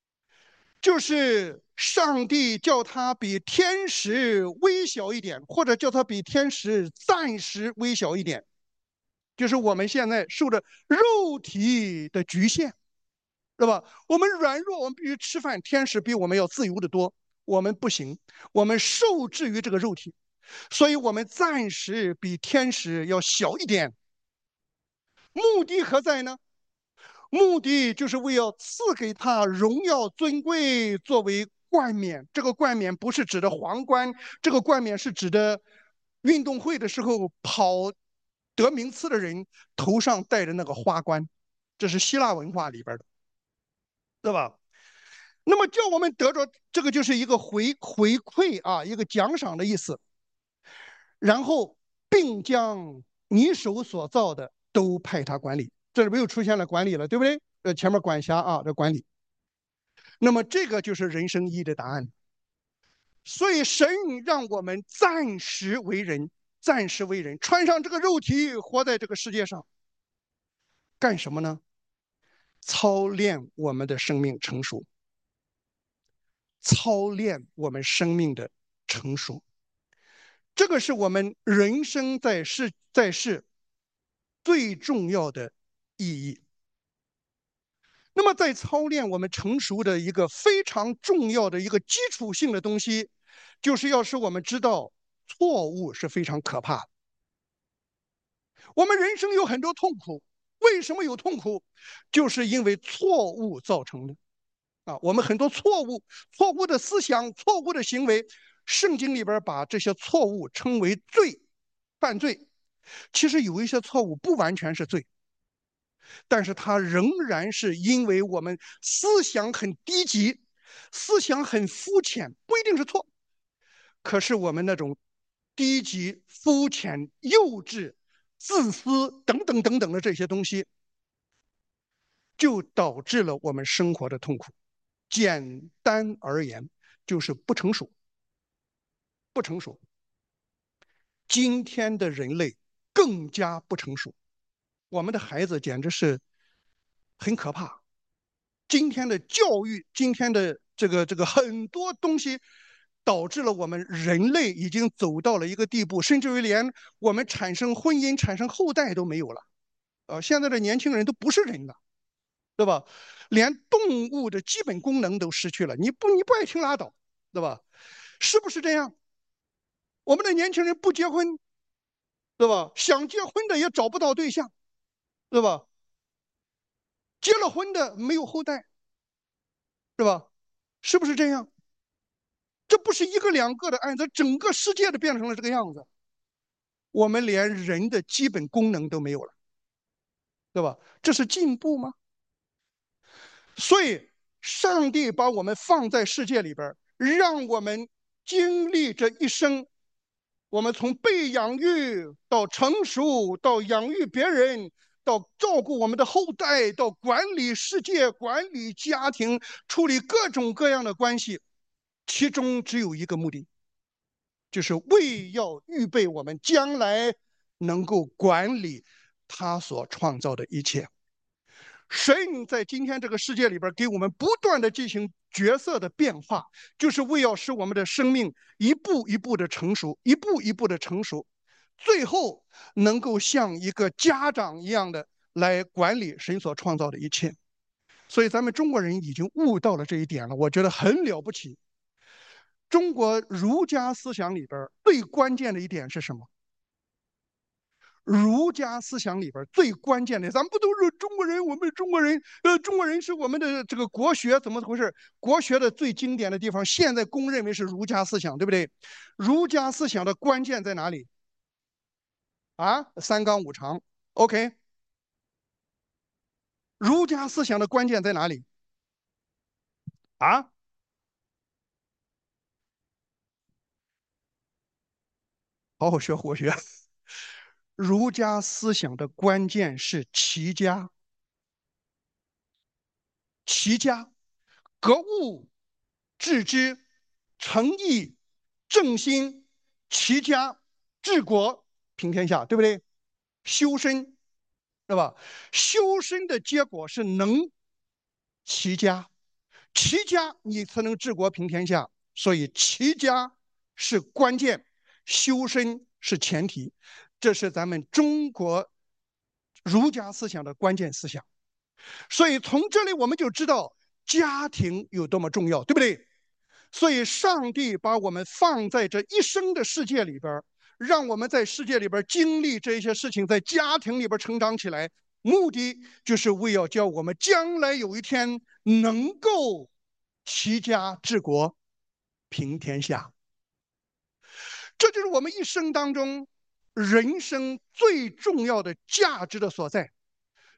就是上帝叫他比天使微小一点，或者叫他比天使暂时微小一点，就是我们现在受着肉体的局限，对吧？我们软弱，我们必须吃饭，天使比我们要自由的多，我们不行，我们受制于这个肉体，所以我们暂时比天使要小一点。目的何在呢？目的就是为要赐给他荣耀尊贵作为冠冕。这个冠冕不是指的皇冠，这个冠冕是指的运动会的时候跑得名次的人头上戴着那个花冠， 这是希腊文化里边的，对吧？那么叫我们得着这个就是一个回馈啊，一个奖赏的意思。然后并将你手所造的都派他管理，这里边又出现了管理了，对不对？前面管辖啊，这管理。那么这个就是人生意义的答案。所以神让我们暂时为人，暂时为人，穿上这个肉体，活在这个世界上，干什么呢？操练我们的生命成熟，操练我们生命的成熟。这个是我们人生在世最重要的意义。那么，在操练我们成熟的一个非常重要的一个基础性的东西，就是要使我们知道错误是非常可怕的。我们人生有很多痛苦，为什么有痛苦？就是因为错误造成的。我们很多错误的思想、错误的行为，圣经里边把这些错误称为罪、犯罪。其实有一些错误不完全是罪，但是它仍然是因为我们思想很低级，思想很肤浅，不一定是错。可是我们那种低级、肤浅、幼稚、自私等等等等的这些东西，就导致了我们生活的痛苦。简单而言，就是不成熟，不成熟。今天的人类更加不成熟，我们的孩子简直是很可怕。今天的教育，今天的这个很多东西，导致了我们人类已经走到了一个地步，甚至于连我们产生婚姻、产生后代都没有了。现在的年轻人都不是人了，对吧？连动物的基本功能都失去了。你不爱听拉倒，对吧？是不是这样？我们的年轻人不结婚，对吧？想结婚的也找不到对象，对吧？结了婚的没有后代，是吧？是不是这样？这不是一个两个的案子，整个世界都变成了这个样子。我们连人的基本功能都没有了，对吧？这是进步吗？所以，上帝把我们放在世界里边，让我们经历这一生。我们从被养育到成熟，到养育别人，到照顾我们的后代，到管理世界、管理家庭、处理各种各样的关系，其中只有一个目的，就是为要预备我们将来能够管理他所创造的一切。神在今天这个世界里边给我们不断的进行角色的变化，就是为要使我们的生命一步一步的成熟，一步一步的成熟，最后能够像一个家长一样的来管理神所创造的一切。所以咱们中国人已经悟到了这一点了，我觉得很了不起。中国儒家思想里边最关键的一点是什么？儒家思想里边最关键的，咱们不都是中国人？我们中国人，中国人是我们的这个国学，怎么回事？国学的最经典的地方，现在公认为是儒家思想，对不对？儒家思想的关键在哪里？三纲五常 ，OK。儒家思想的关键在哪里？啊，好好学活学。儒家思想的关键是齐家，齐家，格物致知、诚意、正心、齐家、治国、平天下，对不对？修身，对吧？修身的结果是能齐家，齐家你才能治国平天下。所以齐家是关键，修身是前提，这是咱们中国儒家思想的关键思想。所以从这里我们就知道家庭有多么重要，对不对？所以上帝把我们放在这一生的世界里边，让我们在世界里边经历这些事情，在家庭里边成长起来，目的就是为要叫我们将来有一天能够齐家治国平天下。这就是我们一生当中人生最重要的价值的所在。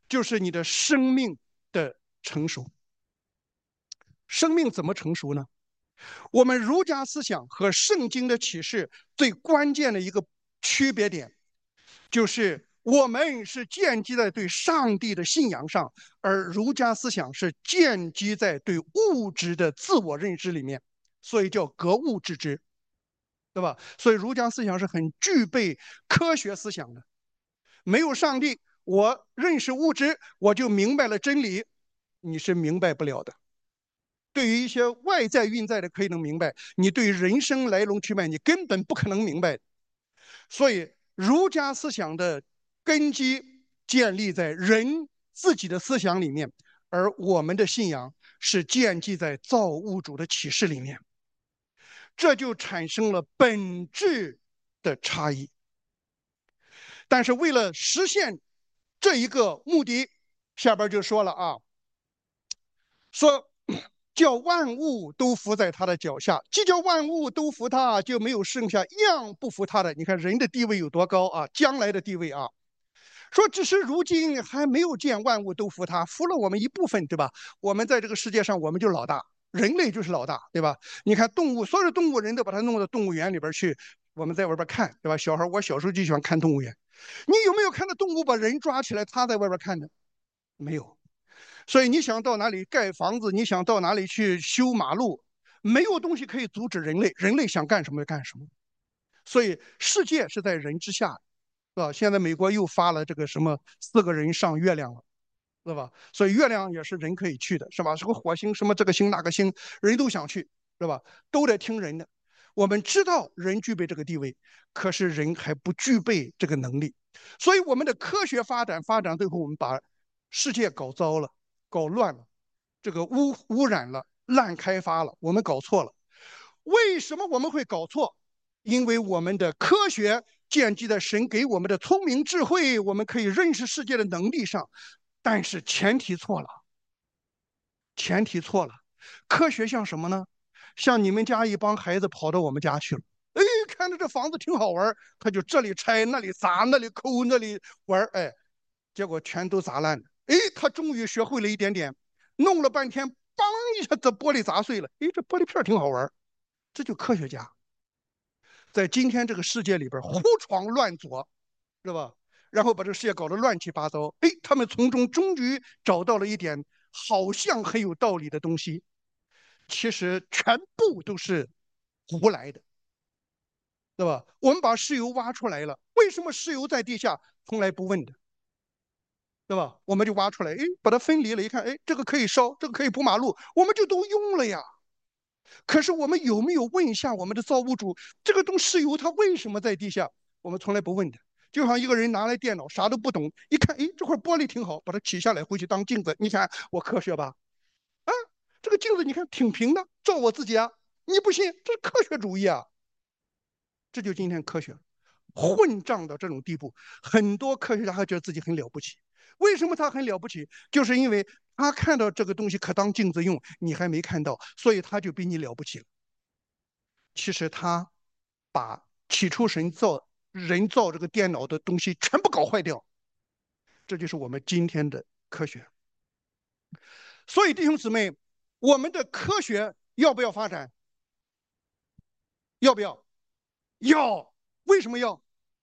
就是你的生命的成熟。生命怎么成熟呢？我们儒家思想和圣经的启示最关键的一个区别点，就是我们是建基在对上帝的信仰上，而儒家思想是建基在对物质的自我认知里面，所以叫格物致知，对吧？所以儒家思想是很具备科学思想的。没有上帝，我认识物质，我就明白了真理，你是明白不了的。对于一些外在运在的可以能明白，你对人生来龙去脉你根本不可能明白。所以儒家思想的根基建立在人自己的思想里面，而我们的信仰是建基在造物主的启示里面，这就产生了本质的差异。但是为了实现这一个目的，下边就说了啊，说叫万物都服在他的脚下，既叫万物都服他，就没有剩下一样不服他的。你看人的地位有多高啊，将来的地位啊。说只是如今还没有见万物都服他，服了我们一部分，对吧？我们在这个世界上，我们就老大，人类就是老大，对吧？你看动物，所有的动物人都把它弄到动物园里边去，我们在外边看，对吧？小孩，我小时候就喜欢看动物园。你有没有看到动物把人抓起来，他在外边看的？没有。所以你想到哪里盖房子，你想到哪里去修马路，没有东西可以阻止人类，人类想干什么就干什么。所以世界是在人之下，是吧？现在美国又发了这个什么4个人上月亮了，是吧？所以月亮也是人可以去的，是吧？什么火星，什么这个星那个星，人都想去，是吧？都得听人的。我们知道人具备这个地位，可是人还不具备这个能力，所以我们的科学发展最后我们把世界搞糟了，搞乱了，这个污染了，滥开发了，我们搞错了。为什么我们会搞错？因为我们的科学建基在神给我们的聪明智慧，我们可以认识世界的能力上，但是前提错了，前提错了。科学像什么呢？像你们家一帮孩子跑到我们家去了，哎，看着这房子挺好玩，他就这里拆那里砸那里抠那里玩，哎，结果全都砸烂了。哎，他终于学会了一点点，弄了半天，梆一下，这玻璃砸碎了。哎，这玻璃片挺好玩，这就科学家。在今天这个世界里边胡闯乱左，是吧？然后把这个世界搞得乱七八糟。哎，他们从中终于找到了一点好像很有道理的东西，其实全部都是胡来的，对吧？我们把石油挖出来了，为什么石油在地下从来不问的，对吧？我们就挖出来，哎，把它分离了，一看，哎，这个可以烧，这个可以铺马路，我们就都用了呀。可是我们有没有问一下我们的造物主，这个东石油它为什么在地下？我们从来不问的。就像一个人拿来电脑啥都不懂，一看，哎，这块玻璃挺好，把它取下来回去当镜子。你看我科学吧？啊，这个镜子你看挺平的，照我自己啊。你不信，这是科学主义啊！这就今天科学混账到这种地步，很多科学家还觉得自己很了不起。为什么他很了不起？就是因为他看到这个东西可当镜子用，你还没看到，所以他就比你了不起了。其实他把起初人造这个电脑的东西全部搞坏掉，这就是我们今天的科学。所以弟兄姊妹，我们的科学要不要发展？要不要？要。为什么要？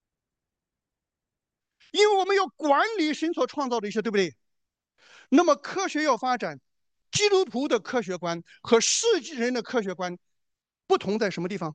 因为我们要管理神所创造的一切，对不对？那么科学要发展，基督徒的科学观和世纪人的科学观不同在什么地方？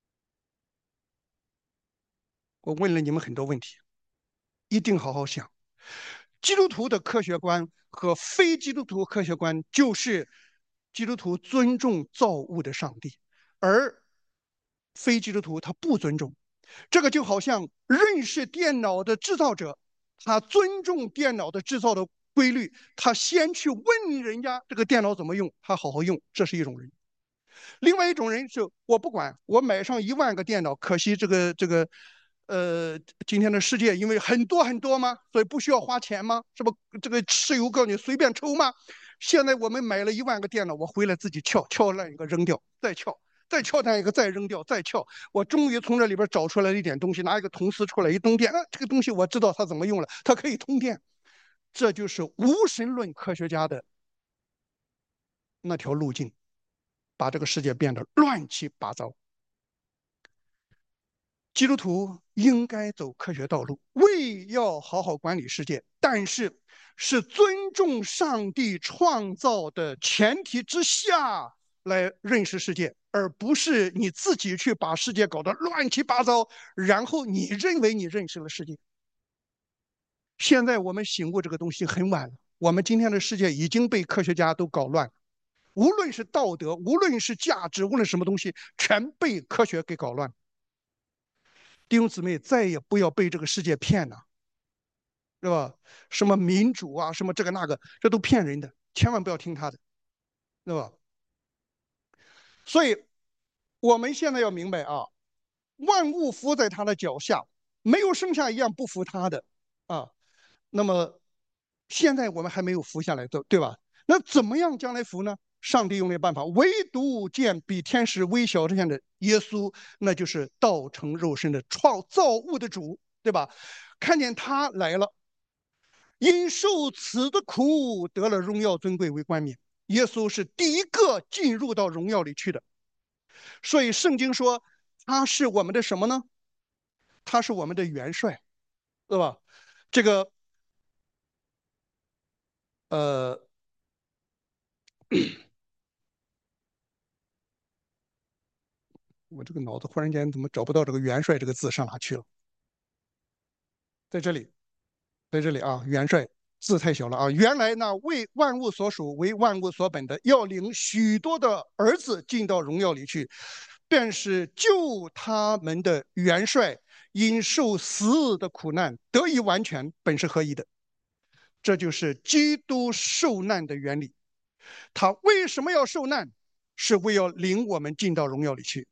我问了你们很多问题，一定好好想。基督徒的科学观和非基督徒科学观就是基督徒尊重造物的上帝，而非基督徒他不尊重。这个就好像认识电脑的制造者，他尊重电脑的制造的规律，他先去问人家这个电脑怎么用，他好好用，这是一种人。另外一种人是我不管，我买上10000个电脑，可惜今天的世界因为很多很多吗？所以不需要花钱吗？是不？这个石油告诉你随便抽吗？现在我们买了10000个电脑，我回来自己撬烂一个扔掉，再撬烂一个再扔掉，再撬。我终于从这里边找出来一点东西，拿一个铜丝出来一通电，这个东西我知道它怎么用了，它可以通电。 这就是无神论科学家的那条路径，把这个世界变得乱七八糟。基督徒应该走科学道路，为要好好管理世界，但是是尊重上帝创造的前提之下来认识世界，而不是你自己去把世界搞得乱七八糟，然后你认为你认识了世界。现在我们醒悟这个东西很晚了，我们今天的世界已经被科学家都搞乱了，无论是道德，无论是价值，无论什么东西，全被科学给搞乱。弟兄姊妹，再也不要被这个世界骗了，是吧？什么民主啊，什么这个那个，这都骗人的，千万不要听他的，是吧？所以我们现在要明白啊，万物伏在他的脚下，没有剩下一样不服他的啊。那么现在我们还没有服下来，对吧？那怎么样将来服呢？上帝用的办法，唯独见比天使微小这样的耶稣，那就是道成肉身的创造物的主，对吧？看见他来了，因受此的苦得了荣耀尊贵为冠冕。耶稣是第一个进入到荣耀里去的，所以圣经说他是我们的什么呢？他是我们的元帅，对吧？这个呃，我这个脑子忽然间怎么找不到这个元帅这个字上哪去了？在这里，在这里啊，元帅字太小了啊。原来呢，为万物所属，为万物所本的，要领许多的儿子进到荣耀里去，便是救他们的元帅，因受死的苦难得以完全，本是合一的。这就是基督受难的原理。他为什么要受难？是为要领我们进到荣耀里去。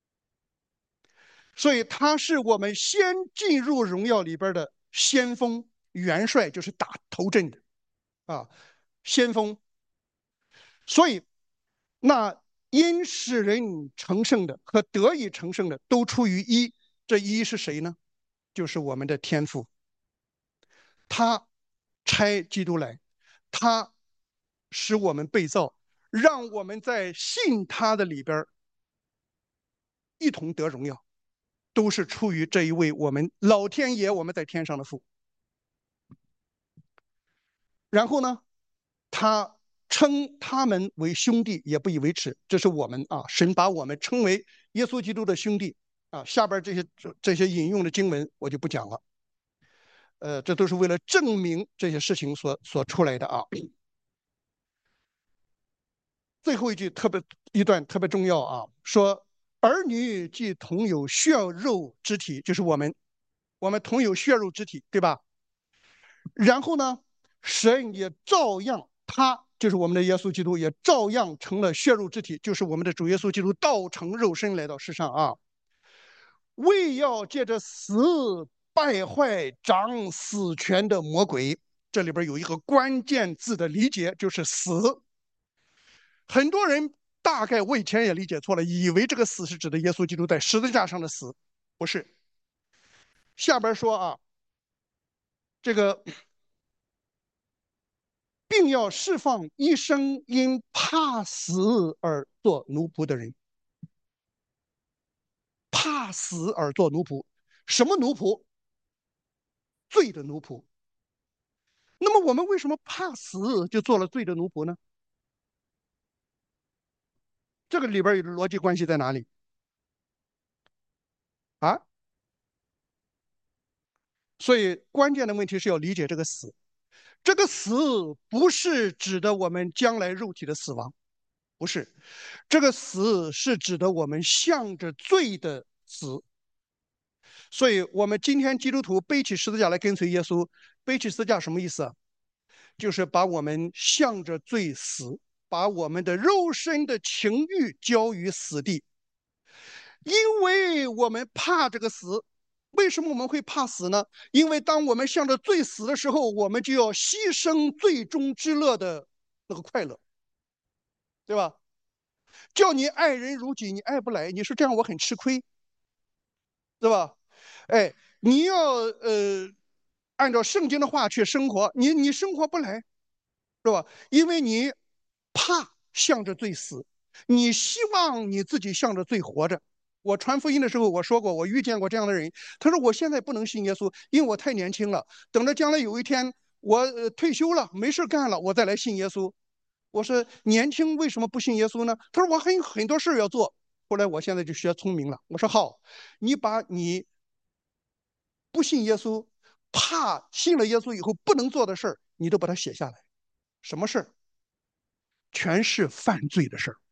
所以他是我们先进入荣耀里边的先锋元帅，就是打头阵的啊，先锋。所以那因使人成圣的和得以成圣的都出于一，这一是谁呢？就是我们的天父。他差基督来，他使我们被造，让我们在信他的里边一同得荣耀，都是出于这一位我们老天爷，我们在天上的父。然后呢，他称他们为兄弟，也不以为耻。这是我们啊，神把我们称为耶稣基督的兄弟啊。下边这些引用的经文我就不讲了，这都是为了证明这些事情所出来的啊。最后一段特别重要啊，说儿女既同有血肉之体，就是我们同有血肉之体，对吧？然后呢，神也照样，他就是我们的耶稣基督，也照样成了血肉之体，就是我们的主耶稣基督道成肉身来到世上啊，为要借着死败坏掌死权的魔鬼。这里边有一个关键字的理解，就是死。很多人大概我以前也理解错了，以为这个死是指的耶稣基督在十字架上的死，不是。下边说啊，这个并要释放一生因怕死而做奴仆的人。怕死而做奴仆，什么奴仆？罪的奴仆。那么我们为什么怕死就做了罪的奴仆呢？这个里边有的逻辑关系在哪里啊？所以关键的问题是要理解这个死。这个死不是指的我们将来肉体的死亡，不是。这个死是指的我们向着罪的死。所以我们今天基督徒背起十字架来跟随耶稣，背起十字架什么意思啊？就是把我们向着罪死，把我们的肉身的情欲交于死地。因为我们怕这个死。为什么我们会怕死呢？因为当我们向着罪死的时候，我们就要牺牲最终之乐的那个快乐，对吧？叫你爱人如己，你爱不来，你说这样我很吃亏，对吧？哎，你要按照圣经的话去生活，你生活不来，是吧？因为你怕向着罪死，你希望你自己向着罪活着。我传福音的时候，我说过，我遇见过这样的人，他说我现在不能信耶稣，因为我太年轻了，等着将来有一天我退休了，没事干了，我再来信耶稣。我说年轻为什么不信耶稣呢？他说我还有很多事要做。后来我现在就学聪明了，我说好，你把你不信耶稣，怕信了耶稣以后不能做的事儿，你都把它写下来。什么事儿？全是犯罪的事儿。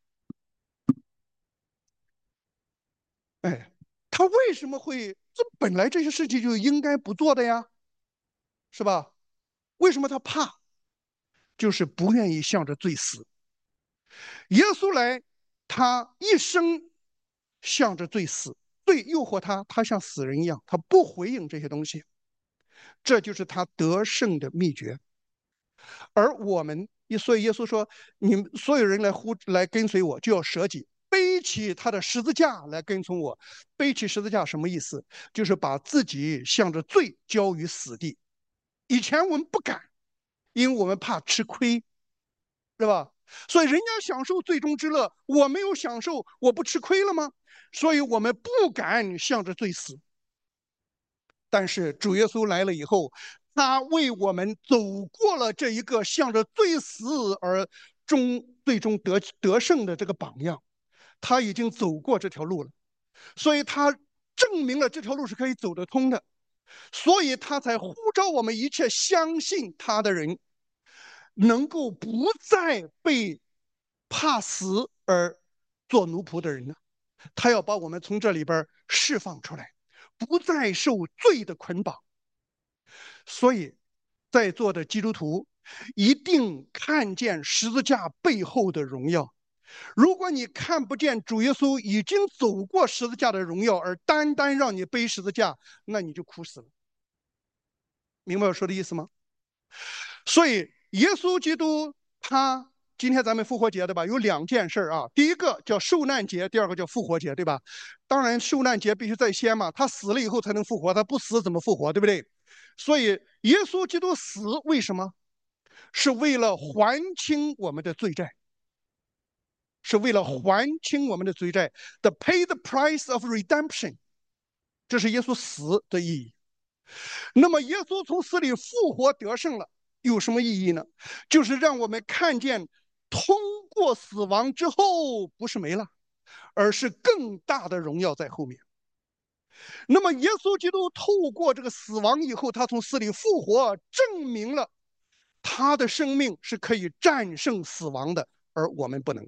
哎，他为什么会？这本来这些事情就应该不做的呀，是吧？为什么他怕？就是不愿意向着罪死。耶稣来，他一生向着罪死，罪诱惑他，他像死人一样，他不回应这些东西，这就是他得胜的秘诀。而我们，所以耶稣说，你们所有人来跟随我，就要舍己，背起他的十字架来跟从我。背起十字架什么意思？就是把自己向着罪交于死地。以前我们不敢，因为我们怕吃亏，是吧？所以人家享受最终之乐，我没有享受，我不吃亏了吗？所以我们不敢向着罪死。但是主耶稣来了以后，他为我们走过了这一个向着罪死而最终得胜的这个榜样，他已经走过这条路了，所以他证明了这条路是可以走得通的，所以他才呼召我们一切相信他的人，能够不再被怕死而做奴仆的人呢。他要把我们从这里边释放出来，不再受罪的捆绑。所以，在座的基督徒一定看见十字架背后的荣耀。如果你看不见主耶稣已经走过十字架的荣耀，而单单让你背十字架，那你就苦死了。明白我说的意思吗？所以，耶稣基督他今天咱们复活节对吧？有两件事啊，第一个叫受难节，第二个叫复活节，对吧？当然，受难节必须在先嘛，他死了以后才能复活，他不死怎么复活，对不对？所以，耶稣基督死为什么？是为了还清我们的罪债，是为了还清我们的罪债。The pay the price of redemption，这是耶稣死的意义。那么，耶稣从死里复活得胜了，有什么意义呢？就是让我们看见，通过死亡之后，不是没了，而是更大的荣耀在后面。那么，耶稣基督透过这个死亡以后，他从死里复活，证明了他的生命是可以战胜死亡的，而我们不能。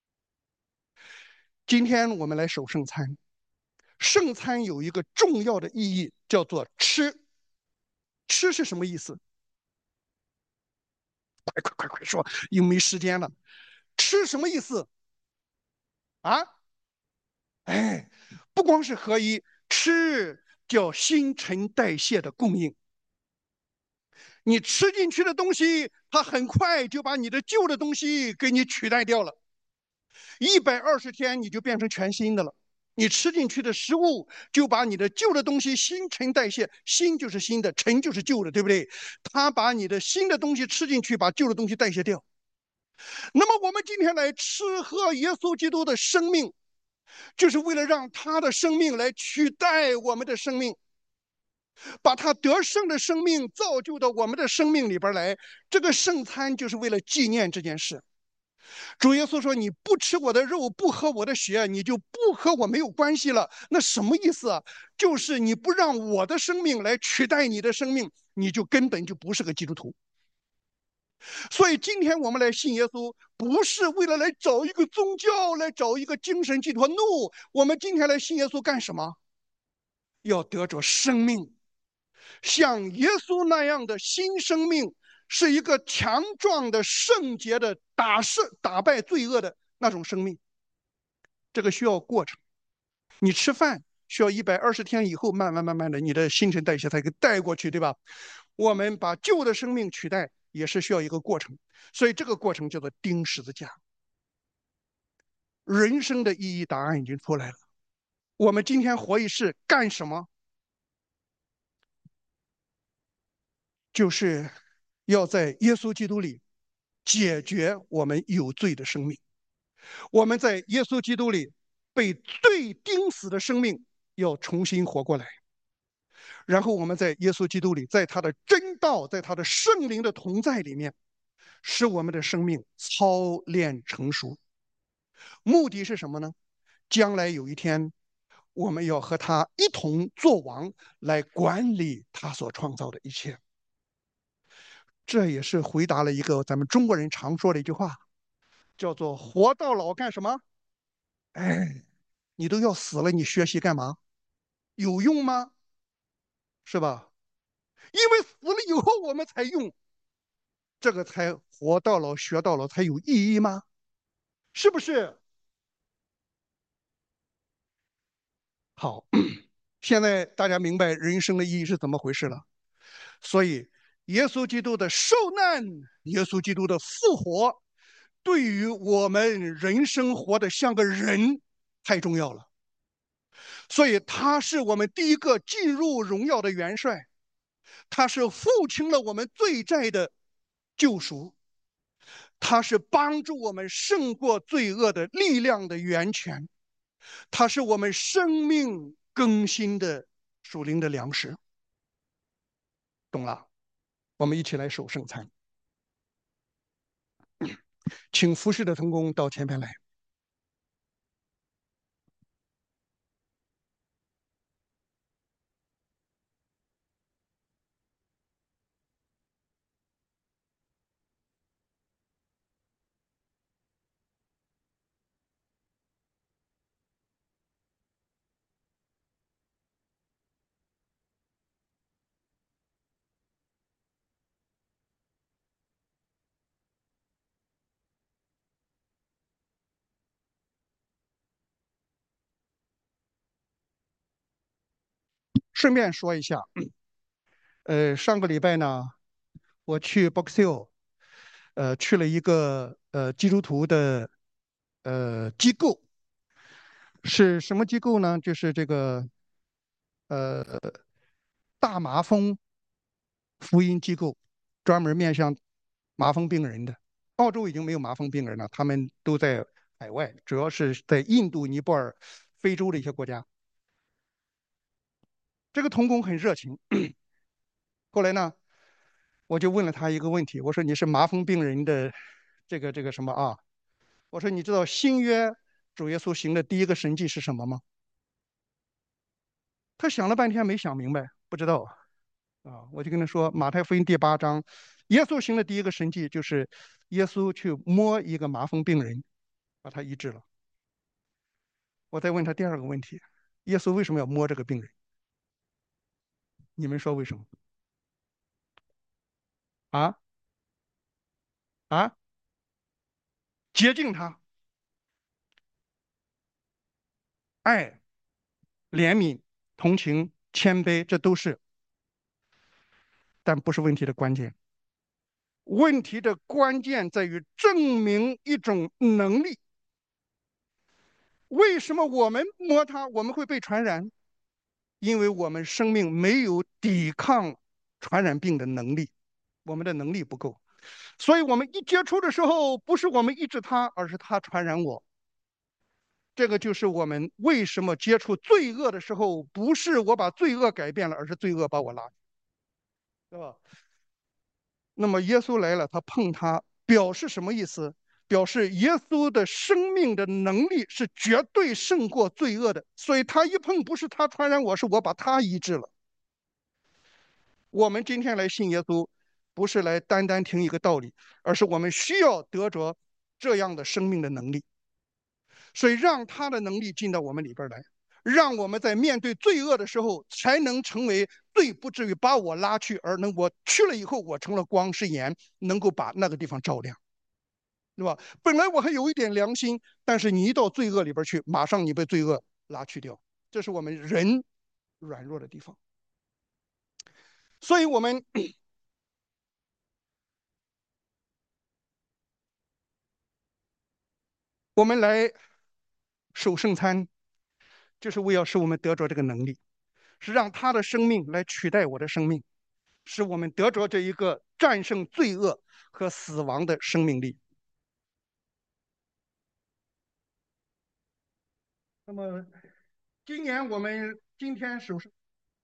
今天我们来守圣餐，圣餐有一个重要的意义，叫做吃。吃是什么意思？快说，又没时间了。吃什么意思啊？哎，不光是合一，吃叫新陈代谢的供应。你吃进去的东西，它很快就把你的旧的东西给你取代掉了。120天你就变成全新的了。你吃进去的食物就把你的旧的东西新陈代谢，新就是新的，陈就是旧的，对不对？它把你的新的东西吃进去，把旧的东西代谢掉。那么我们今天来吃喝耶稣基督的生命，就是为了让他的生命来取代我们的生命，把他得胜的生命造就到我们的生命里边来。这个圣餐就是为了纪念这件事。主耶稣说：“你不吃我的肉，不喝我的血，你就不和我没有关系了。”那什么意思啊？就是你不让我的生命来取代你的生命，你就根本就不是个基督徒。所以今天我们来信耶稣，不是为了来找一个宗教，来找一个精神寄托。No，我们今天来信耶稣干什么？要得着生命，像耶稣那样的新生命，是一个强壮的、圣洁的、打败罪恶的那种生命。这个需要过程。你吃饭需要120天以后，慢慢的，你的新陈代谢才给带过去，对吧？我们把旧的生命取代，也是需要一个过程。所以这个过程叫做钉十字架。人生的意义答案已经出来了。我们今天活一世干什么？ 就是要在耶稣基督里解决我们有罪的生命。我们在耶稣基督里被罪钉死的生命要重新活过来，然后我们在耶稣基督里，在他的真道，在他的圣灵的同在里面，使我们的生命操练成熟。目的是什么呢？将来有一天，我们要和他一同作王，来管理他所创造的一切。这也是回答了一个咱们中国人常说的一句话，叫做"活到老干什么？"哎，你都要死了，你学习干嘛？有用吗？是吧？因为死了以后我们才用，这个才活到老学到老才有意义吗？是不是？好，现在大家明白人生的意义是怎么回事了。所以，耶稣基督的受难，耶稣基督的复活，对于我们人生活得像个人太重要了。所以，他是我们第一个进入荣耀的元帅，他是付清了我们罪债的救赎，他是帮助我们胜过罪恶的力量的源泉，他是我们生命更新的属灵的粮食。懂了？我们一起来守圣餐，请服侍的童工到前面来。顺便说一下，上个礼拜呢，我去 Box Hill，去了一个基督徒的机构，是什么机构呢？就是这个大麻风福音机构，专门面向麻风病人的。澳洲已经没有麻风病人了，他们都在海外，主要是在印度、尼泊尔、非洲的一些国家。这个童工很热情，后来呢，我就问了他一个问题，我说你是麻风病人的这个什么啊？我说你知道新约主耶稣行的第一个神迹是什么吗？他想了半天没想明白，不知道啊。我就跟他说，马太福音第8章，耶稣行的第一个神迹就是耶稣去摸一个麻风病人，把他医治了。我再问他第二个问题，耶稣为什么要摸这个病人？你们说为什么？啊啊，接近他，爱、怜悯、同情、谦卑，这都是，但不是问题的关键。问题的关键在于证明一种能力。为什么我们摸它我们会被传染？因为我们生命没有抵抗传染病的能力，我们的能力不够。所以我们一接触的时候，不是我们医治它，而是它传染我。这个就是我们为什么接触罪恶的时候，不是我把罪恶改变了，而是罪恶把我拉，对吧？那么耶稣来了，他碰他，表示什么意思？表示耶稣的生命的能力是绝对胜过罪恶的，所以他一碰，不是他传染我，是我把他医治了。我们今天来信耶稣，不是来单单听一个道理，而是我们需要得着这样的生命的能力。所以让他的能力进到我们里边来，让我们在面对罪恶的时候，才能成为罪，不至于把我拉去，而能我去了以后，我成了光是盐，能够把那个地方照亮，对吧？本来我还有一点良心，但是你一到罪恶里边去，马上你被罪恶拉去掉，这是我们人软弱的地方。所以我们来守圣餐，就是为要使我们得着这个能力，是让他的生命来取代我的生命。 使我们得着这一个战胜罪恶和死亡的生命力。那么，今年我们今天手上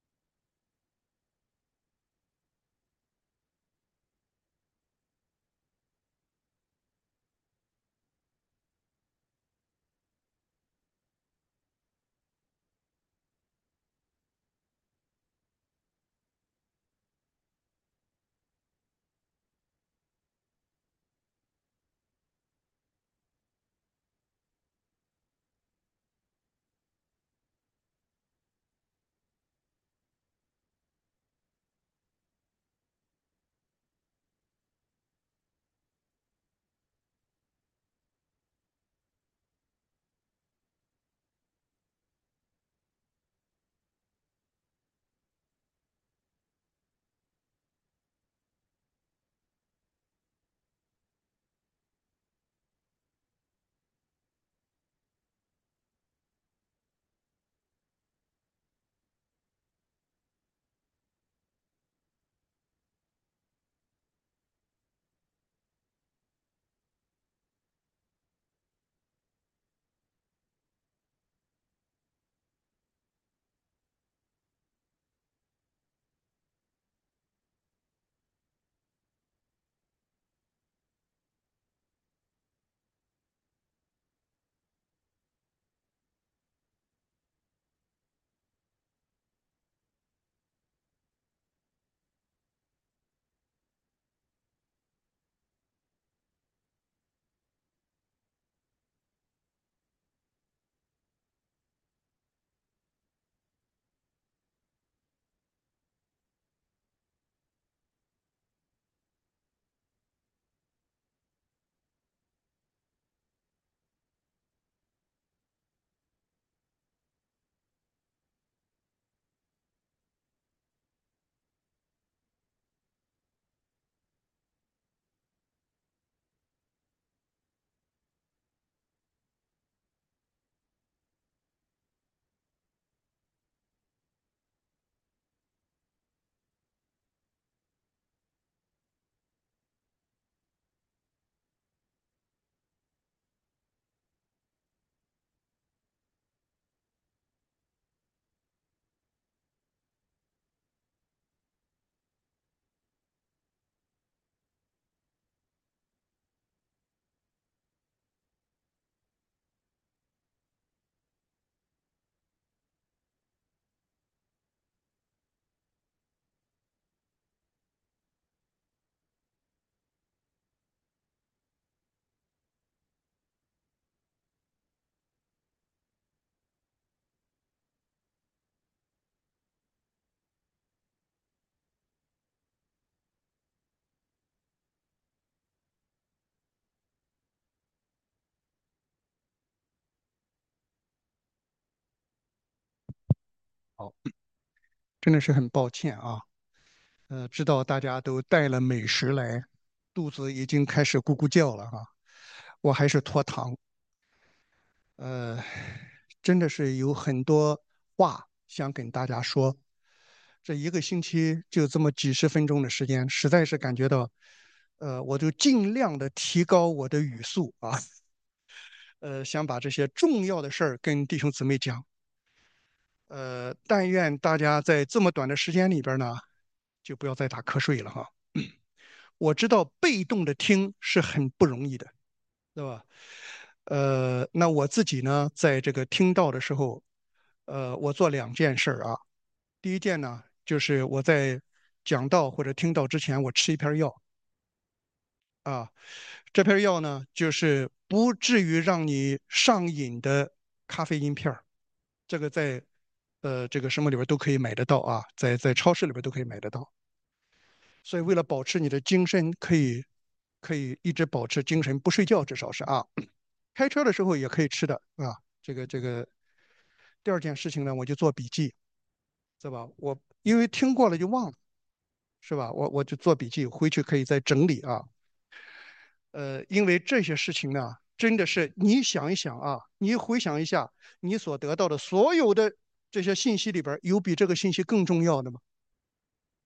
好，真的是很抱歉啊。知道大家都带了美食来，肚子已经开始咕咕叫了哈。我还是拖堂。呃，真的是有很多话想跟大家说。这一个星期就这么几十分钟的时间，实在是感觉到，我就尽量的提高我的语速啊。想把这些重要的事儿跟弟兄姊妹讲。但愿大家在这么短的时间里边呢，就不要再打瞌睡了哈。我知道被动的听是很不容易的，对吧？那我自己呢，在这个听到的时候，我做两件事儿啊。第一件呢，就是我在讲道或者听到之前，我吃一片药啊。这片药呢，就是不至于让你上瘾的咖啡因片儿。这个在这个什么里边都可以买得到啊，在超市里边都可以买得到。所以为了保持你的精神，可以一直保持精神，不睡觉，至少是啊。开车的时候也可以吃的啊。这个。第二件事情呢，我就做笔记，是吧？我因为听过了就忘了，是吧？我就做笔记，回去可以再整理啊。因为这些事情呢，真的是你想一想啊，你回想一下，你所得到的所有的这些信息里边，有比这个信息更重要的吗？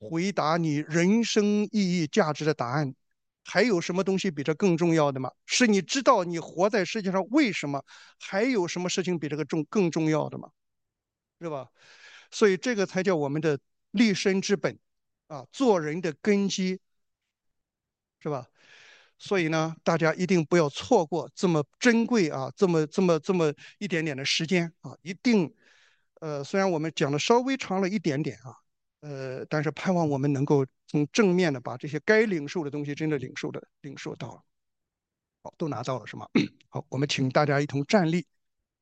回答你人生意义、价值的答案。还有什么东西比这更重要的吗？是你知道你活在世界上为什么？还有什么事情比这个更重要的吗？是吧？所以这个才叫我们的立身之本啊，做人的根基，是吧？所以呢，大家一定不要错过这么珍贵啊，这么一点点的时间啊，一定，虽然我们讲的稍微长了一点点啊，但是盼望我们能够从正面的把这些该领受的东西真的领受到。好，都拿到了是吗？好，我们请大家一同站立。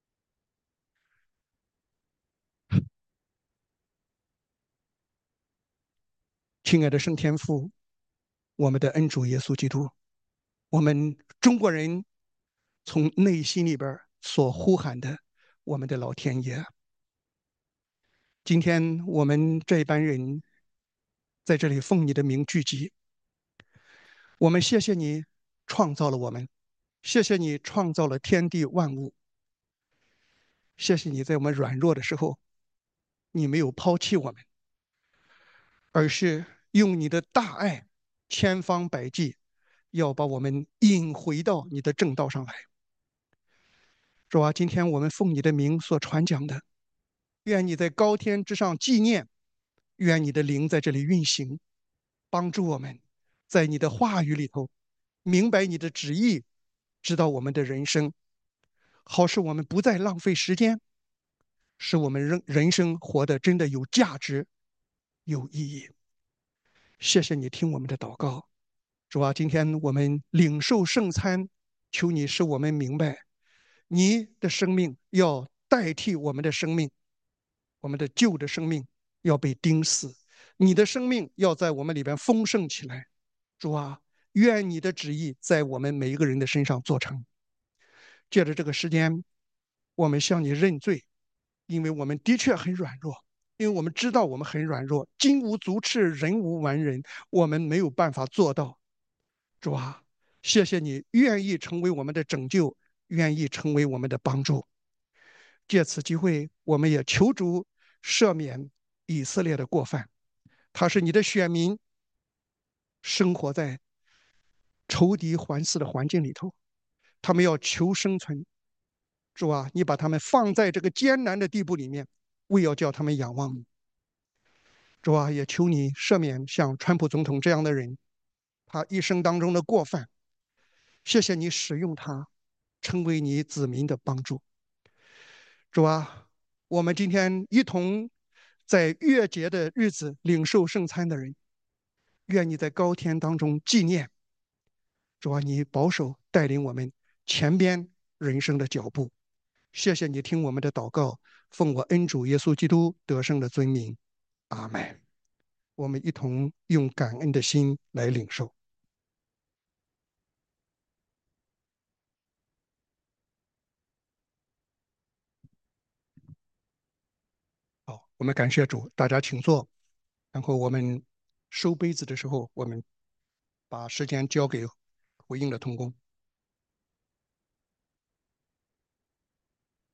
亲爱的圣天父，我们的恩主耶稣基督，我们中国人从内心里边所呼喊的，我们的老天爷，今天我们这班人在这里奉你的名聚集，我们谢谢你创造了我们，谢谢你创造了天地万物，谢谢你在我们软弱的时候，你没有抛弃我们，而是用你的大爱，千方百计要把我们引回到你的正道上来。主啊，今天我们奉你的名所传讲的，愿你在高天之上纪念，愿你的灵在这里运行，帮助我们在你的话语里头明白你的旨意，知道我们的人生，好使我们不再浪费时间，使我们人生活得真的有价值、有意义。谢谢你听我们的祷告，主啊，今天我们领受圣餐，求你使我们明白，你的生命要代替我们的生命，我们的旧的生命要被钉死，你的生命要在我们里边丰盛起来。主啊，愿你的旨意在我们每一个人的身上做成。借着这个时间，我们向你认罪，因为我们的确很软弱，因为我们知道我们很软弱，金无足赤，人无完人，我们没有办法做到。主啊，谢谢你愿意成为我们的拯救，愿意成为我们的帮助。借此机会，我们也求主赦免以色列的过犯。他是你的选民，生活在仇敌环伺的环境里头，他们要求生存。主啊，你把他们放在这个艰难的地步里面，为要叫他们仰望你。主啊，也求你赦免像川普总统这样的人，他一生当中的过犯。谢谢你使用他，成为你子民的帮助。主啊，我们今天一同在月节的日子领受圣餐的人，愿你在高天当中纪念。主啊，你保守带领我们前边人生的脚步。谢谢你听我们的祷告，奉我恩主耶稣基督得胜的尊名，阿门。我们一同用感恩的心来领受。好，我们感谢主，大家请坐。然后我们收杯子的时候，我们把时间交给回应的同工。